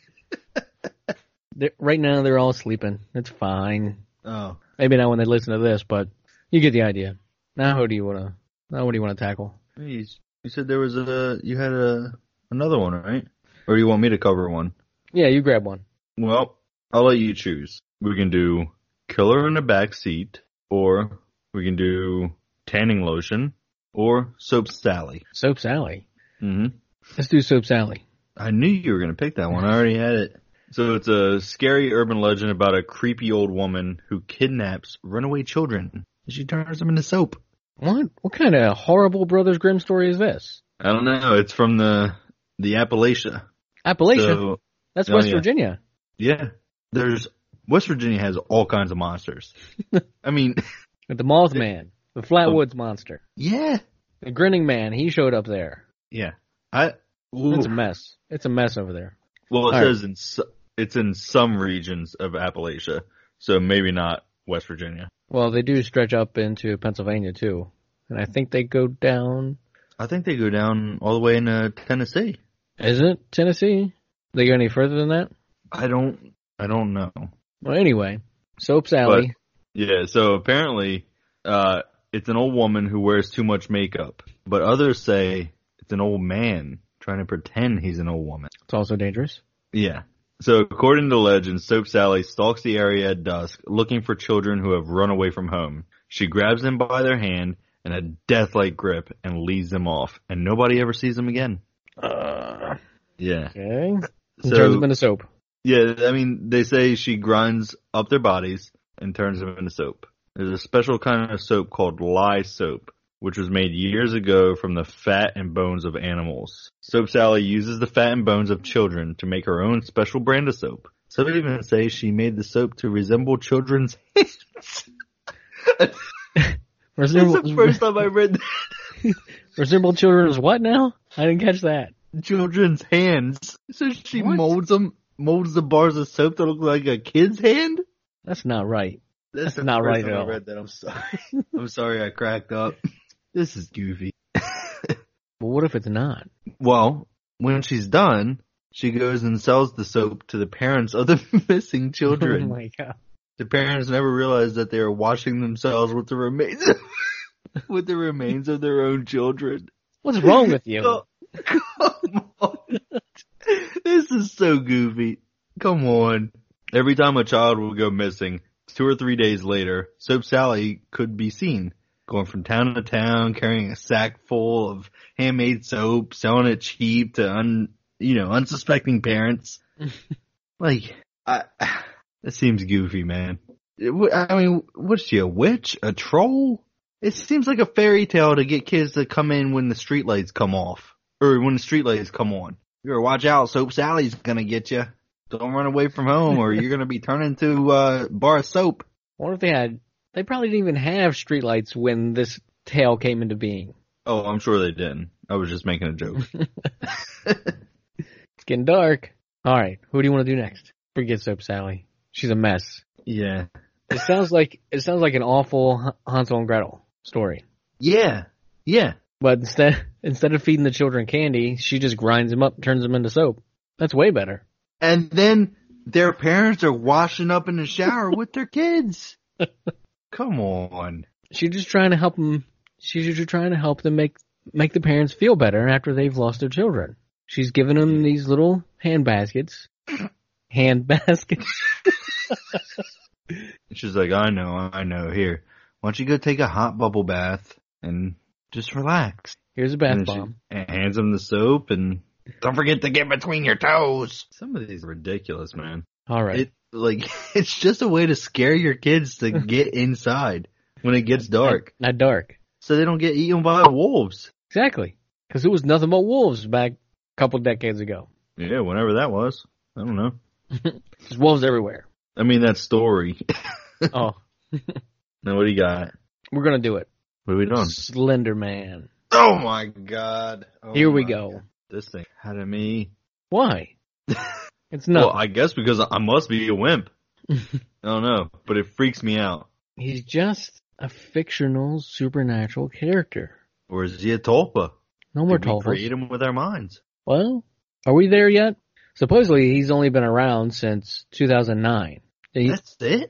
They're, right now, they're all sleeping. It's fine. Oh, Maybe not when they listen to this, but you get the idea. Now, who do you want to? Now, what do you want to tackle? you you said there was a, you had a another one, right? Or do you want me to cover one? Yeah, you grab one. Well, I'll let you choose. We can do killer in the back seat, or we can do tanning lotion, or Soap Sally. Soap Sally. Mm-hmm. Let's do Soap Sally. I knew you were going to pick that one. I already had it. So it's a scary urban legend about a creepy old woman who kidnaps runaway children. She turns them into soap. What? What kind of horrible Brothers Grimm story is this? I don't know. It's from the the Appalachia. Appalachia? So, That's oh, West yeah. Virginia. Yeah. There's, West Virginia has all kinds of monsters. I mean, The Mothman. The Flatwoods Monster. yeah. The Grinning Man. He showed up there. Yeah. I, It's a mess. It's a mess over there. Well, it All says in so, it's in some regions of Appalachia, so maybe not West Virginia. Well, they do stretch up into Pennsylvania, too. And I think they go down... I think they go down all the way into Tennessee. Is it Tennessee? They go any further than that? I don't, I don't know. Well, anyway. Soap Sally. Yeah, so apparently, uh, it's an old woman who wears too much makeup, but others say it's an old man trying to pretend he's an old woman. It's also dangerous. Yeah. So according to legend, Soap Sally stalks the area at dusk, looking for children who have run away from home. She grabs them by their hand in a death-like grip and leads them off, and nobody ever sees them again. Uh, Yeah. okay. So, Turns them into soap. yeah, I mean, they say she grinds up their bodies and turns them into soap. There's a special kind of soap called lye soap, which was made years ago from the fat and bones of animals. Soap Sally uses the fat and bones of children to make her own special brand of soap. Some even say she made the soap to resemble children's hands. This is the first time I read that. Resemble children's what now? I didn't catch that. Children's hands. So she What? molds them, molds the bars of soap to look like a kid's hand? That's not right. That's the not first right time at I all. read that. I'm sorry. I'm sorry I cracked up. This is goofy. But what if it's not? Well, when she's done, she goes and sells the soap to the parents of the missing Oh children. my god. The parents never realize that they are washing themselves with the remains with the remains of their own children. What's wrong with you? Come, come on. This is so goofy. Come on. Every time a child would go missing, two or three days later, Soap Sally could be seen going from town to town, carrying a sack full of handmade soap, selling it cheap to un, you know, unsuspecting parents. Like, I, that seems goofy, man. It, I mean, what's she, a witch? A troll? It seems like a fairy tale to get kids to come in when the streetlights come off. Or when the streetlights come on. You better watch out, Soap Sally's gonna get you. Don't run away from home or you're going to be turned into uh, bar of soap. I wonder if they had, they probably didn't even have streetlights when this tale came into being. Oh, I'm sure they didn't. I was just making a joke. It's getting dark. All right, who do you want to do next? Forget Soap Sally. She's a mess. Yeah. It sounds like it sounds like an awful Hansel and Gretel story. Yeah. Yeah. But instead instead of feeding the children candy, she just grinds them up and turns them into soap. That's way better. And then their parents are washing up in the shower with their kids. Come on. She's just trying to help them. She's just trying to help them make make the parents feel better after they've lost their children. She's giving them these little hand baskets. Hand baskets. She's like, I know, I know. Here, why don't you go take a hot bubble bath and just relax? Here's a bath And bomb. she hands him the soap and don't forget to get between your toes. Some of these are ridiculous, man. All right. It like it's just a way to scare your kids to get inside when it gets dark, Not, not dark. so they don't get eaten by wolves. Exactly. Because it was nothing but wolves back a couple decades ago. Yeah, whenever that was. I don't know. There's wolves everywhere. I mean, that story. Oh, Now, what do you got? we're going to do it. What are we doing? Slender Man. Oh my god! Oh Here we my go. God. This thing had of me. Why? It's Well, nothing. I guess because I must be a wimp. I don't know, but it freaks me out. He's just a fictional supernatural character. Or is he a tulpa? No more Did we Tulpas. create him with our minds? Well, are we there yet? Supposedly, he's only been around since two thousand nine. He- That's it?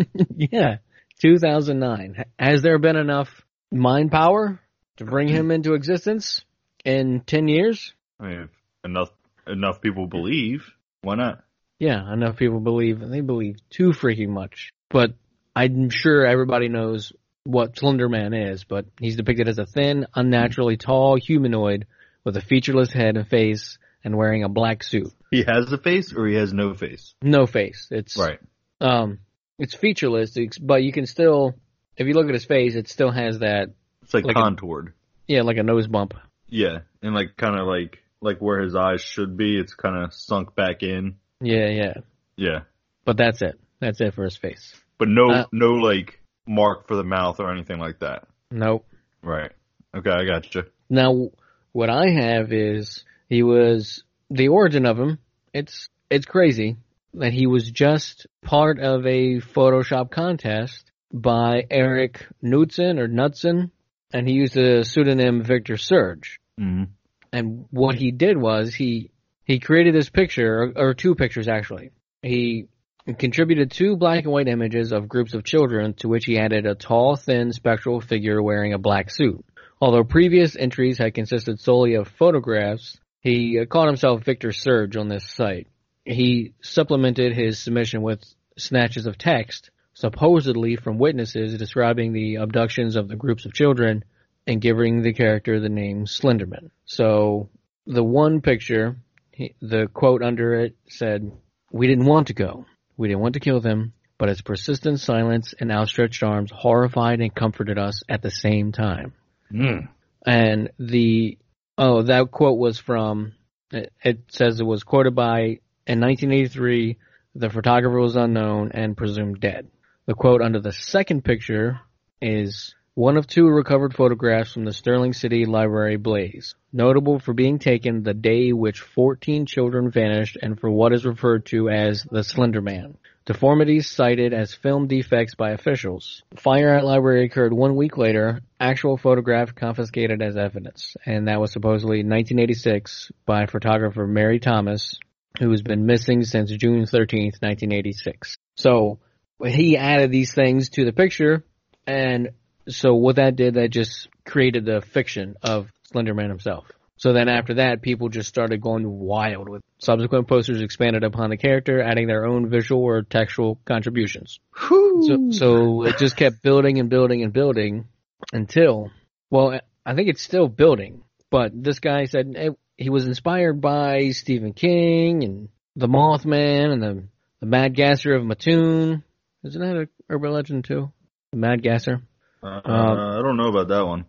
yeah, two thousand nine. Has there been enough mind power to bring him into existence in ten years? I mean, if enough enough people believe. Why not? Yeah, enough people believe, and they believe too freaking much. But I'm sure everybody knows what Slender Man is, but he's depicted as a thin, unnaturally tall humanoid with a featureless head and face and wearing a black suit. He has a face or he has no face. No face. It's Right. um it's featureless, it's- but you can still, if you look at his face, it still has that, It's like, Like a- contoured. yeah, like a nose bump. Yeah, and like kind of like like where his eyes should be, it's kind of sunk back in. Yeah, yeah. Yeah, But that's it. That's it for his face. but no Uh, no like mark for the mouth or anything like that. Nope. Right. Okay, I got you. Now, what I have is he was the origin of him. It's it's crazy that he was just part of a Photoshop contest by Eric Knudsen or Knudsen, and he used the pseudonym Victor Surge. hmm And what he did was he he created this picture, or, or two pictures actually. He contributed two black and white images of groups of children, to which he added a tall, thin, spectral figure wearing a black suit. Although previous entries had consisted solely of photographs, he uh, called himself Victor Surge on this site. He supplemented his submission with snatches of text, supposedly from witnesses describing the abductions of the groups of children and giving the character the name Slenderman. So the one picture, he, the quote under it said, "We didn't want to go. We didn't want to kill them, but its persistent silence and outstretched arms horrified and comforted us at the same time." Mm. And the, oh, that quote was from, it, it says it was quoted by, in nineteen eighty-three, the photographer was unknown and presumed dead. The quote under the second picture is, "One of two recovered photographs from the Sterling City Library blaze, notable for being taken the day which fourteen children vanished and for what is referred to as the Slender Man. Deformities cited as film defects by officials. Fire at library occurred one week later, actual photograph confiscated as evidence." And that was supposedly nineteen eighty-six by photographer Mary Thomas, who has been missing since June thirteenth, nineteen eighty-six. So he added these things to the picture, and so what that did, that just created the fiction of Slenderman himself. So then after that, people just started going wild with subsequent posters expanded upon the character, adding their own visual or textual contributions. So, so it just kept building and building and building until, well, I think it's still building, but this guy said eh, he was inspired by Stephen King and the Mothman and the, the Mad Gasser of Mattoon. Isn't that an urban legend too? The Mad Gasser? Uh, I don't know about that one.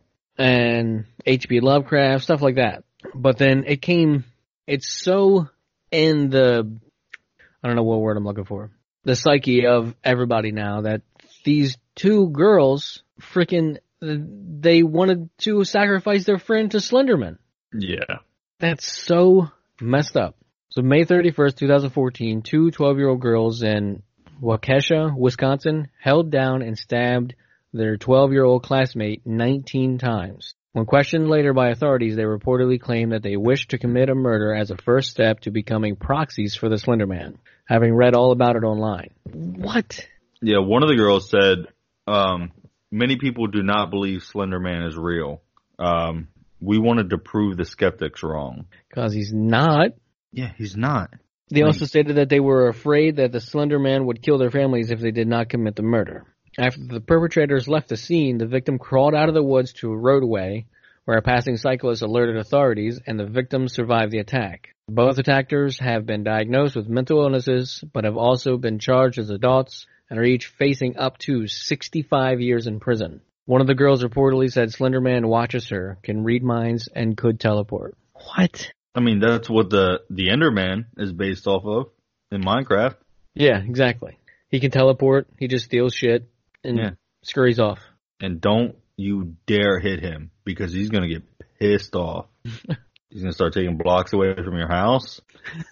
And H P Lovecraft, stuff like that. But then it came, it's so in the, I don't know what word I'm looking for. The psyche of everybody now that these two girls freaking, they wanted to sacrifice their friend to Slenderman. Yeah. That's so messed up. So May thirty-first, twenty fourteen, two twelve-year-old girls in Waukesha, Wisconsin, held down and stabbed their twelve-year-old classmate nineteen times. When questioned later by authorities, they reportedly claimed that they wished to commit a murder as a first step to becoming proxies for the Slender Man, having read all about it online. What? Yeah, one of the girls said, um, many people do not believe Slender Man is real. Um, we wanted to prove the skeptics wrong. Because he's not. Yeah, he's not. They also stated that they were afraid that the Slender Man would kill their families if they did not commit the murder. After the perpetrators left the scene, the victim crawled out of the woods to a roadway where a passing cyclist alerted authorities, and the victim survived the attack. Both attackers have been diagnosed with mental illnesses, but have also been charged as adults and are each facing up to sixty-five years in prison. One of the girls reportedly said Slender Man watches her, can read minds, and could teleport. What? I mean, that's what the, the Enderman is based off of in Minecraft. Yeah, exactly. He can teleport, he just steals shit, and Yeah. scurries off. And don't you dare hit him, because he's going to get pissed off. He's going to start taking blocks away from your house.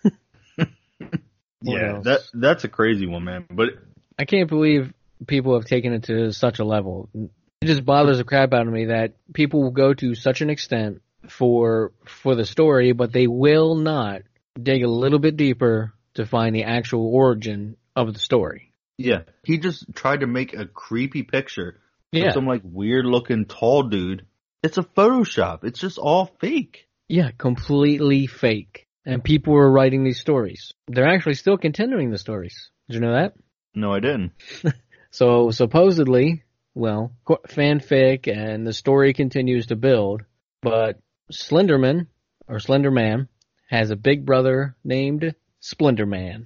Yeah, else? that that's a crazy one, man. But I can't believe people have taken it to such a level. It just bothers the crap out of me that people will go to such an extent for for the story, but they will not dig a little bit deeper to find the actual origin of the story. yeah, He just tried to make a creepy picture Yeah, of some like weird looking tall dude. It's a Photoshop. It's just all fake. yeah, completely fake. And people are writing these stories. They're actually still continuing the stories. Did you know that? no, I didn't. So supposedly, well, qu- fanfic and the story continues to build, but Slenderman, or Slender Man, has a big brother named Splendor Man.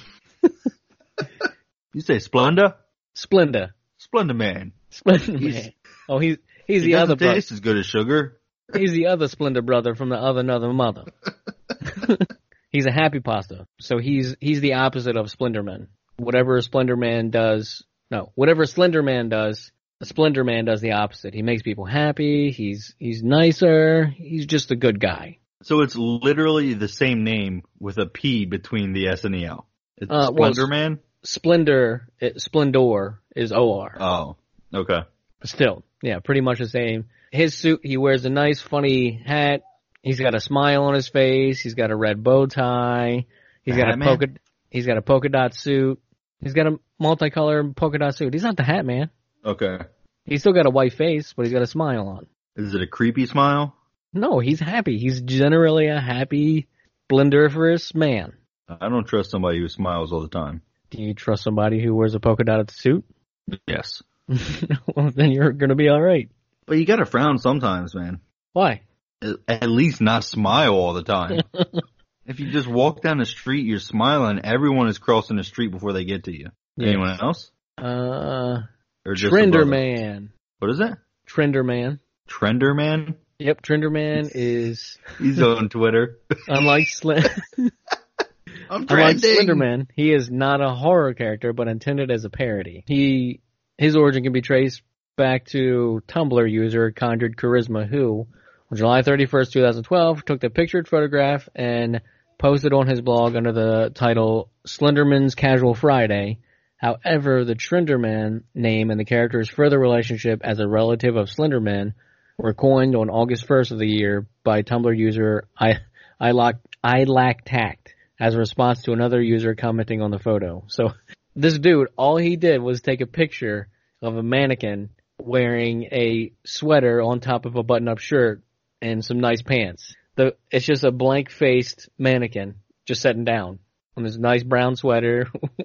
You say Splenda? Splenda. Splenda Man. Splendor He's- Man. Oh, he's he's He the other doesn't brother. taste as good as sugar. He's the other Splendor brother from the other another mother. He's a happy pasta. So he's he's the opposite of Splenderman. Whatever Splendor Man does, no, whatever Slender Man does, the Splendor Man does the opposite. He makes people happy. He's he's nicer. He's just a good guy. So it's literally the same name with a P between the S and the L. It's Uh, well, Splendor Man? Splendor, it, Splendor is O R. Oh. Okay. Still, yeah, pretty much the same. His suit, he wears a nice, funny hat. He's got a smile on his face. He's got a red bow tie. He's The got Hat a Man? polka. He's got a polka dot suit. He's got a multicolored polka dot suit. He's not the Hat Man. Okay. He's still got a white face, but he's got a smile on. Is it a creepy smile? No, he's happy. He's generally a happy, splendiferous man. I don't trust somebody who smiles all the time. Do you trust somebody who wears a polka dotted suit? Yes. Well, then you're gonna be all right. But you gotta frown sometimes, man. Why? At at least not smile all the time. If you just walk down the street, you're smiling, everyone is crossing the street before they get to you. Yeah. Anyone else? Uh, Or just a Trender brother? Man. What is that? Trender Man. Trender Man? Yep, Trender Man is He's on Twitter. unlike Slen- I'm unlike trending. Slenderman. He is not a horror character, but intended as a parody. He his origin can be traced back to Tumblr user Conjured Charisma, who on July thirty-first, twenty twelve, took the pictured photograph and posted on his blog under the title Slenderman's Casual Friday. However, the Trenderman name and the character's further relationship as a relative of Slenderman were coined on August first of the year by Tumblr user I I lack I lack tact as a response to another user commenting on the photo. So this dude, all he did was take a picture of a mannequin wearing a sweater on top of a button-up shirt and some nice pants. The it's just a blank-faced mannequin just sitting down on this nice brown sweater.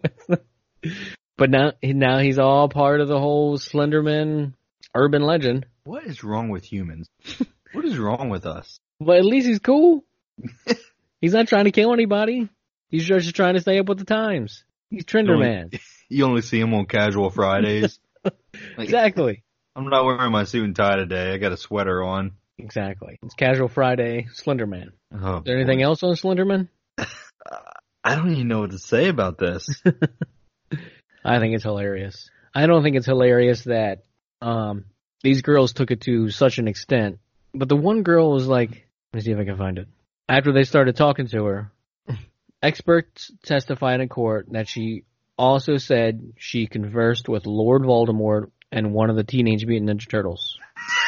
But now now he's all part of the whole Slenderman urban legend. What is wrong with humans? What is wrong with us? But at least he's cool. He's not trying to kill anybody. He's just trying to stay up with the times. He's Trender Only- Man. You only see him on casual Fridays. Like, Exactly. I'm not wearing my suit and tie today. I got a sweater on. Exactly. It's Casual Friday, Slenderman. Oh, Is there anything else on Slenderman? I don't even know what to say about this. I think it's hilarious. I don't think it's hilarious that um, these girls took it to such an extent. But the one girl was like, let me see if I can find it. After they started talking to her, experts testified in court that she also said she conversed with Lord Voldemort and one of the Teenage Mutant Ninja Turtles.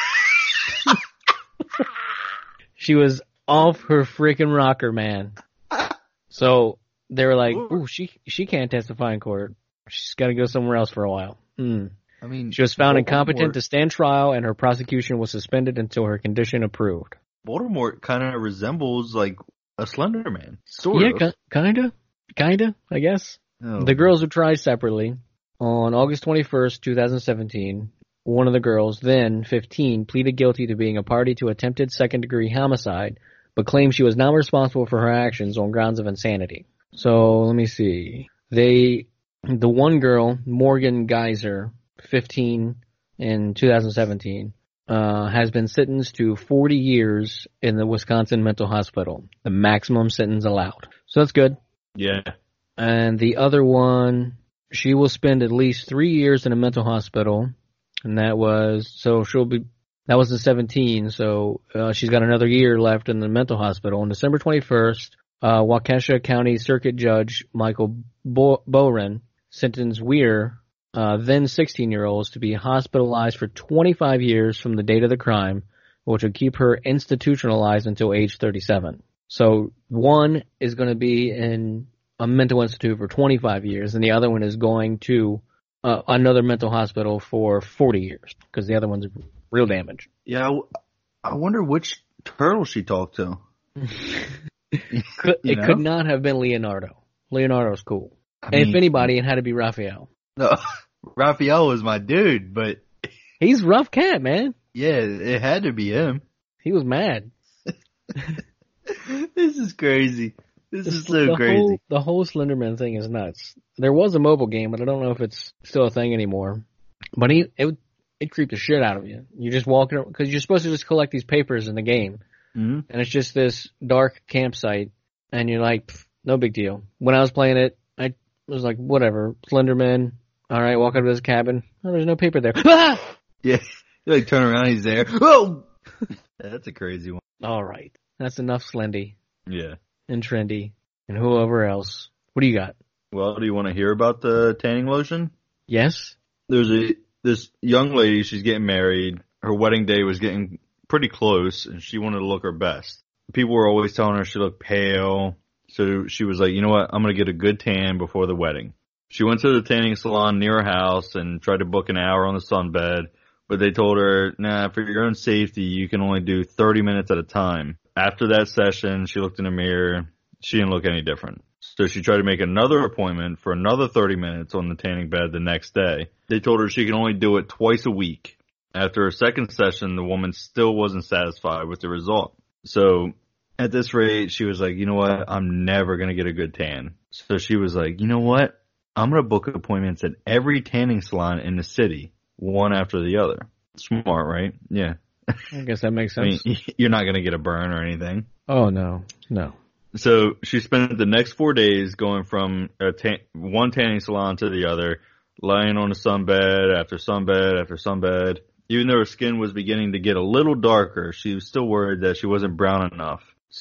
She was off her freaking rocker, man. So they were like, ooh, she she can't testify in court. She's got to go somewhere else for a while. Mm. I mean, She was found Voldemort, incompetent to stand trial, and her prosecution was suspended until her condition approved. Voldemort kind of resembles like a Slender Man, sort Yeah, of. ki- kinda, kinda, I guess. Oh. The girls were tried separately. On August twenty-first, twenty seventeen, one of the girls, then fifteen, pleaded guilty to being a party to attempted second-degree homicide, but claimed she was not responsible for her actions on grounds of insanity. So, let me see. They, the one girl, Morgan Geyser, fifteen, in two thousand seventeen, uh, has been sentenced to forty years in the Wisconsin mental hospital, the maximum sentence allowed. So that's good. Yeah. And the other one, she will spend at least three years in a mental hospital, and that was, so she'll be, that was in seventeen, so uh, she's got another year left in the mental hospital. On December twenty-first, uh, Waukesha County Circuit Judge Michael Bo- Boren sentenced Weir, uh, then sixteen-year-olds, to be hospitalized for twenty-five years from the date of the crime, which would keep her institutionalized until age thirty-seven. So one is going to be in a mental institute for twenty-five years, and the other one is going to uh, another mental hospital for forty years, because the other one's real damage. Yeah, I, w- I wonder which turtle she talked to. Could, You it know? could not have been Leonardo. Leonardo's cool. I And if mean, anybody, it had to be Raphael. no, Raphael was my dude, but He's rough cat, man. yeah, it had to be him. He was mad. This is crazy. This is so the crazy. Whole, the whole Slenderman thing is nuts. There was a mobile game, but I don't know if it's still a thing anymore. But he, it would, it creeped the shit out of you. You just walk around, because you're supposed to just collect these papers in the game. Mm-hmm. And it's just this dark campsite, and you're like, pff, no big deal. When I was playing it, I was like, whatever, Slenderman, alright, walk up to this cabin. Oh, there's no paper there. Ah! Yeah, you like turn around, he's there. Oh, that's a crazy one. Alright, that's enough Slendy Yeah. and Trendy and whoever else. What do you got? Well, do you want to hear about the tanning lotion? Yes? There's a this young lady. She's getting married. Her wedding day was getting pretty close, and she wanted to look her best. People were always telling her she looked pale, so she was like, you know what, I'm going to get a good tan before the wedding. She went to the tanning salon near her house and tried to book an hour on the sunbed, but they told her, nah, for your own safety, you can only do thirty minutes at a time. After that session, she looked in the mirror. She didn't look any different. So she tried to make another appointment for another thirty minutes on the tanning bed the next day. They told her she can only do it twice a week. After her second session, the woman still wasn't satisfied with the result. So at this rate, she was like, you know what? I'm never going to get a good tan. So she was like, you know what? I'm going to book appointments at every tanning salon in the city, one after the other. Smart, right? Yeah. I guess that makes I sense. mean, you're not going to get a burn or anything. Oh, no. No. So she spent the next four days going from a tan- one tanning salon to the other, lying on a sunbed after sunbed after sunbed. Even though her skin was beginning to get a little darker, she was still worried that she wasn't brown enough.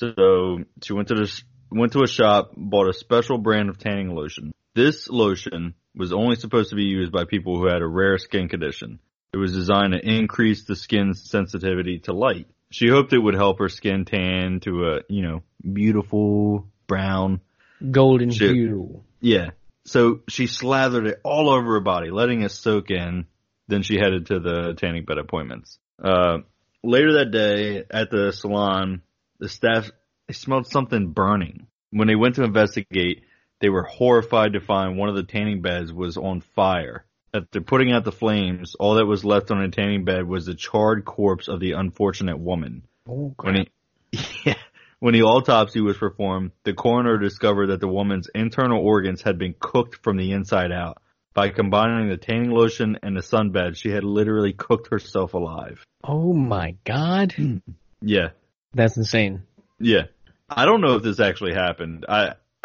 So she went to the went to a shop, bought a special brand of tanning lotion. This lotion was only supposed to be used by people who had a rare skin condition. It was designed to increase the skin's sensitivity to light. She hoped it would help her skin tan to a, you know, beautiful brown. Golden Shit. hue. Yeah. So she slathered it all over her body, letting it soak in. Then she headed to the tanning bed appointments. Uh, later that day at the salon, the staff, they smelled something burning. When they went to investigate, they were horrified to find one of the tanning beds was on fire. After putting out the flames, all that was left on the tanning bed was the charred corpse of the unfortunate woman. Oh, When he, yeah, when the autopsy was performed, the coroner discovered that the woman's internal organs had been cooked from the inside out. By combining the tanning lotion and the sunbed, she had literally cooked herself alive. Oh, my God. Yeah, That's insane. yeah. I don't know if this actually happened. I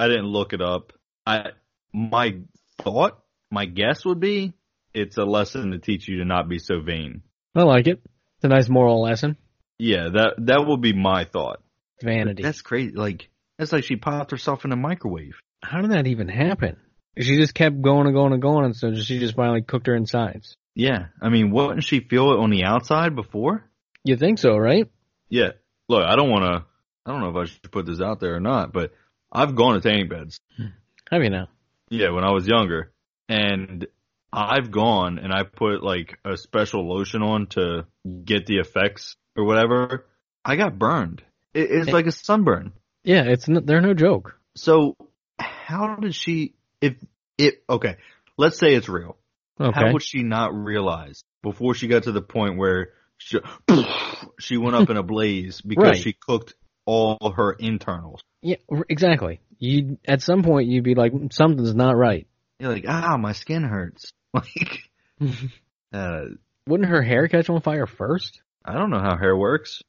I didn't look it up. I my thought, my guess would be it's a lesson to teach you to not be so vain. I like it. It's a nice moral lesson. Yeah, that that would be my thought. Vanity. That's crazy. Like, that's like she popped herself in a microwave. How did that even happen? She just kept going and going and going, and so she just finally cooked her insides. Yeah. I mean, wouldn't she feel it on the outside before? You think so, right? Yeah. Look, I don't want to, I don't know if I should put this out there or not, but I've gone to tanning beds. Have you now? Yeah, when I was younger. And I've gone and I put like a special lotion on to get the effects or whatever. I got burned. It, it's like a sunburn. Yeah, it's no, they're no joke. So how did she, if it, okay, let's say it's real. Okay. How would she not realize before she got to the point where she, she went up in a blaze because Right. she cooked all her internals? Yeah, r- exactly. You at some point you'd be like, something's not right. You're like, ah, my skin hurts. Like, uh, Wouldn't her hair catch on fire first? I don't know how hair works.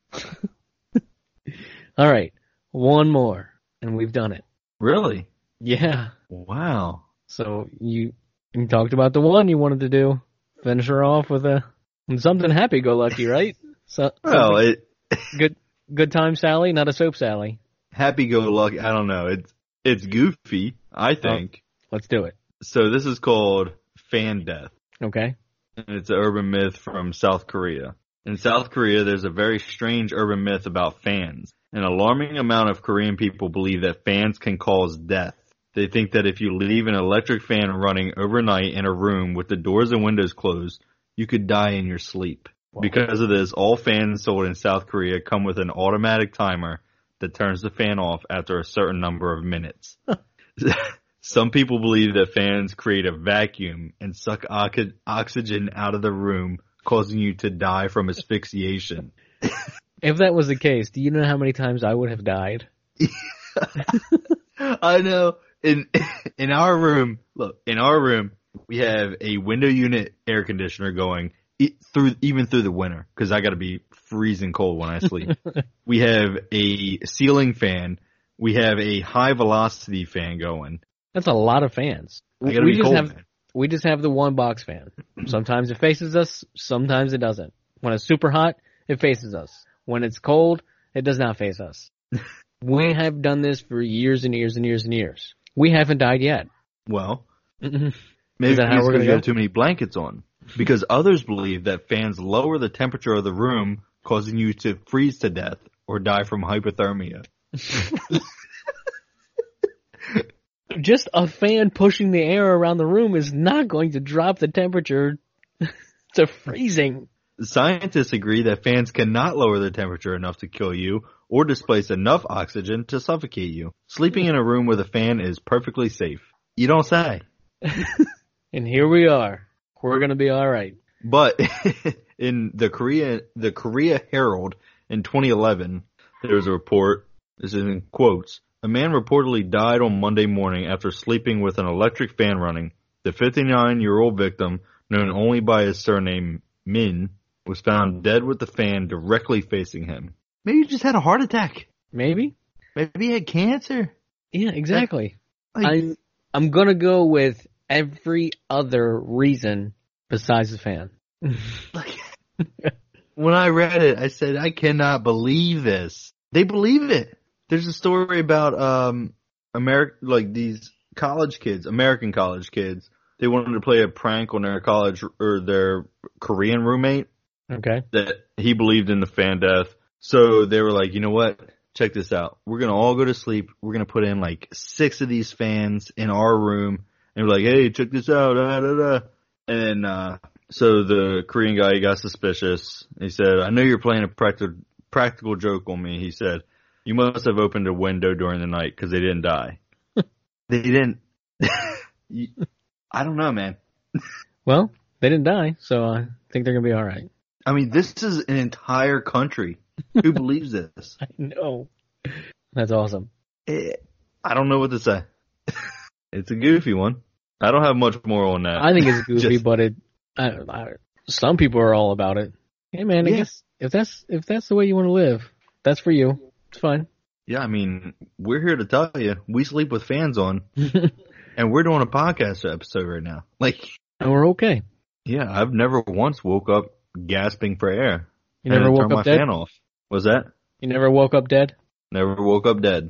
All right, one more, and we've done it. really? Yeah. Wow. So you you talked about the one you wanted to do. Finish her off with a something happy-go-lucky, right? So Well, something- it, good good time Sally, not a soap Sally. happy-go-lucky, I don't know. It's, It's goofy, I think. Let's do it. So this is called fan death. Okay. And it's an urban myth from South Korea. In South Korea, there's a very strange urban myth about fans. An alarming amount of Korean people believe that fans can cause death. They think that if you leave an electric fan running overnight in a room with the doors and windows closed, you could die in your sleep. Wow. Because of this, all fans sold in South Korea come with an automatic timer that turns the fan off after a certain number of minutes. Some people believe that fans create a vacuum and suck ox- oxygen out of the room, causing you to die from asphyxiation. If that was the case, do you know how many times I would have died? I know. In in our room, look, in our room, we have a window unit air conditioner going e- through even through the winter because I got to be freezing cold when I sleep. We have a ceiling fan. We have a high velocity fan going. That's a lot of fans. I gotta we be just cold. have man. we just have the one box fan. Sometimes it faces us, sometimes it doesn't. When it's super hot, it faces us. When it's cold, it does not face us. We have done this for years and years and years and years. We haven't died yet. Well, Mm-mm. maybe Is that how it's we're because gonna you go? have too many blankets on. Because others believe that fans lower the temperature of the room, causing you to freeze to death or die from hypothermia. Just a fan pushing the air around the room is not going to drop the temperature to freezing. Scientists agree that fans cannot lower the temperature enough to kill you or displace enough oxygen to suffocate you. Sleeping in a room with a fan is perfectly safe. You don't say. And here we are. We're going to be all right. But in the Korea, the Korea Herald in twenty eleven, There was a report, this is in quotes, a man reportedly died on Monday morning after sleeping with an electric fan running. The fifty-nine-year-old victim, known only by his surname Min, was found dead with the fan directly facing him. Maybe he just had a heart attack. Maybe? Maybe he had cancer. Yeah, exactly. Like, I'm I'm going to go with every other reason besides the fan. like, when I read it, I said, I cannot believe this. They believe it. There's a story about um America, like these college kids, American college kids. They wanted to play a prank on their college or their Korean roommate Okay. that he believed in the fan death. So they were like, you know what? Check this out. We're going to all go to sleep. We're going to put in like six of these fans in our room. And we're like, hey, check this out. Da, da, da. And uh, So the Korean guy, he got suspicious. He said, I know you're playing a practical, practical joke on me. He said, you must have opened a window during the night because they didn't die. they didn't. You- I don't know, man. Well, they didn't die, so I think they're going to be all right. I mean, this is an entire country. Who believes this? I know. That's awesome. Eh, I don't know what to say. It's a goofy one. I don't have much more on that. I think it's goofy, Just- but it. I, I, some people are all about it. Hey, man, I Yeah. guess if that's if that's the way you want to live, that's for you. It's fine. Yeah, I mean, we're here to tell you, we sleep with fans on, and we're doing a podcast episode right now. Like, And we're okay. yeah, I've never once woke up gasping for air. You I had never to woke turn up my dead? fan off. Was that? You never woke up dead? Never woke up dead.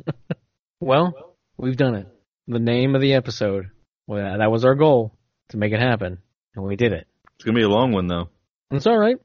Well, we've done it. The name of the episode. Well, that was our goal, to make it happen. And we did it. It's gonna be a long one though. It's all right.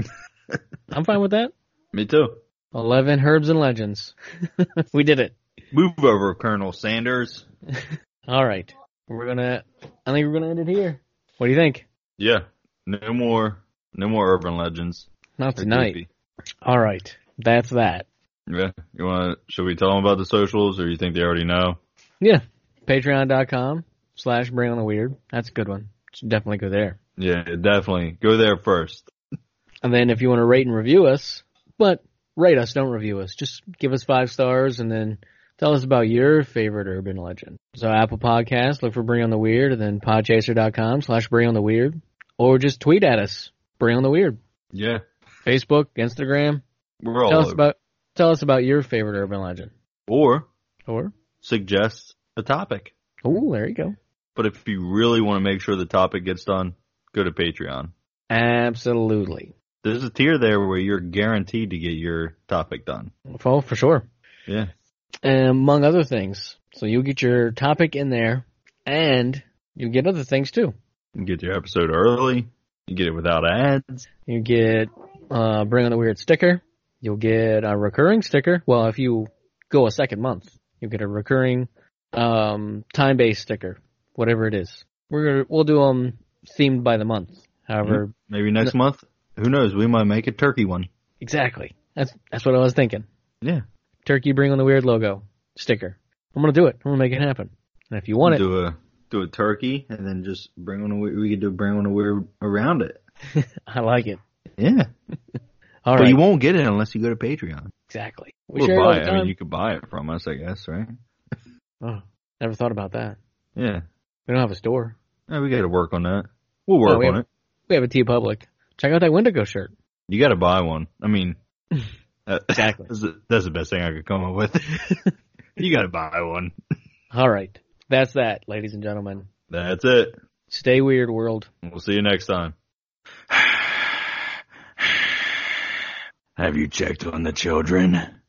I'm fine with that. Me too. Eleven Herbs and Legends. We did it. Move over, Colonel Sanders. All right. We're gonna. I think we're gonna end it here. What do you think? Yeah, no more, no more urban legends. Not They're tonight. goofy. All right. That's that. Yeah, you want? Should we tell them about the socials, or you think they already know? Yeah. Patreon.com slash Bring on the Weird. That's a good one. Should definitely go there. Yeah, definitely go there first. And then if you want to rate and review us, but rate us, don't review us. Just give us five stars and then tell us about your favorite urban legend. So Apple Podcasts, look for Bring on the Weird, and then podchaser.com slash Bring on the Weird. Or just tweet at us, Bring on the Weird. Yeah, Facebook, Instagram. we're all Tell us over. about tell us about your favorite urban legend. Or Or suggest a topic. oh, there you go. But if you really want to make sure the topic gets done, go to Patreon. Absolutely. There's a tier there where you're guaranteed to get your topic done. Oh, for sure. Yeah. And among other things. So you'll get your topic in there, and you'll get other things too. You get your episode early. You get it without ads. You get uh, Bring on the Weird sticker. You'll get a recurring sticker. Well, if you go a second month, you'll get a recurring um, time-based sticker, whatever it is. We're gonna, we'll do them themed by the month. However, Maybe next month. Who knows? We might make a turkey one. exactly. That's that's what I was thinking. Yeah. Turkey Bring on the Weird logo sticker. I'm gonna do it. I'm gonna make it happen. And if you want it, do a do a turkey and then just bring on a we could do bring on a weird around it. I like it. Yeah. All but right. you won't get it unless you go to Patreon. Exactly. We Or share it all buy the it. time. I mean, you could buy it from us, I guess, right? Oh, never thought about that. Yeah. We don't have a store. Yeah, we got to work on that. We'll work No, we on have- it. We have a T Public. Check out that Wendigo shirt. You got to buy one. I mean, that- Exactly. That's the, that's the best thing I could come up with. You got to buy one. All right. That's that, ladies and gentlemen. That's it. Stay weird, world. We'll see you next time. Have you checked on the children?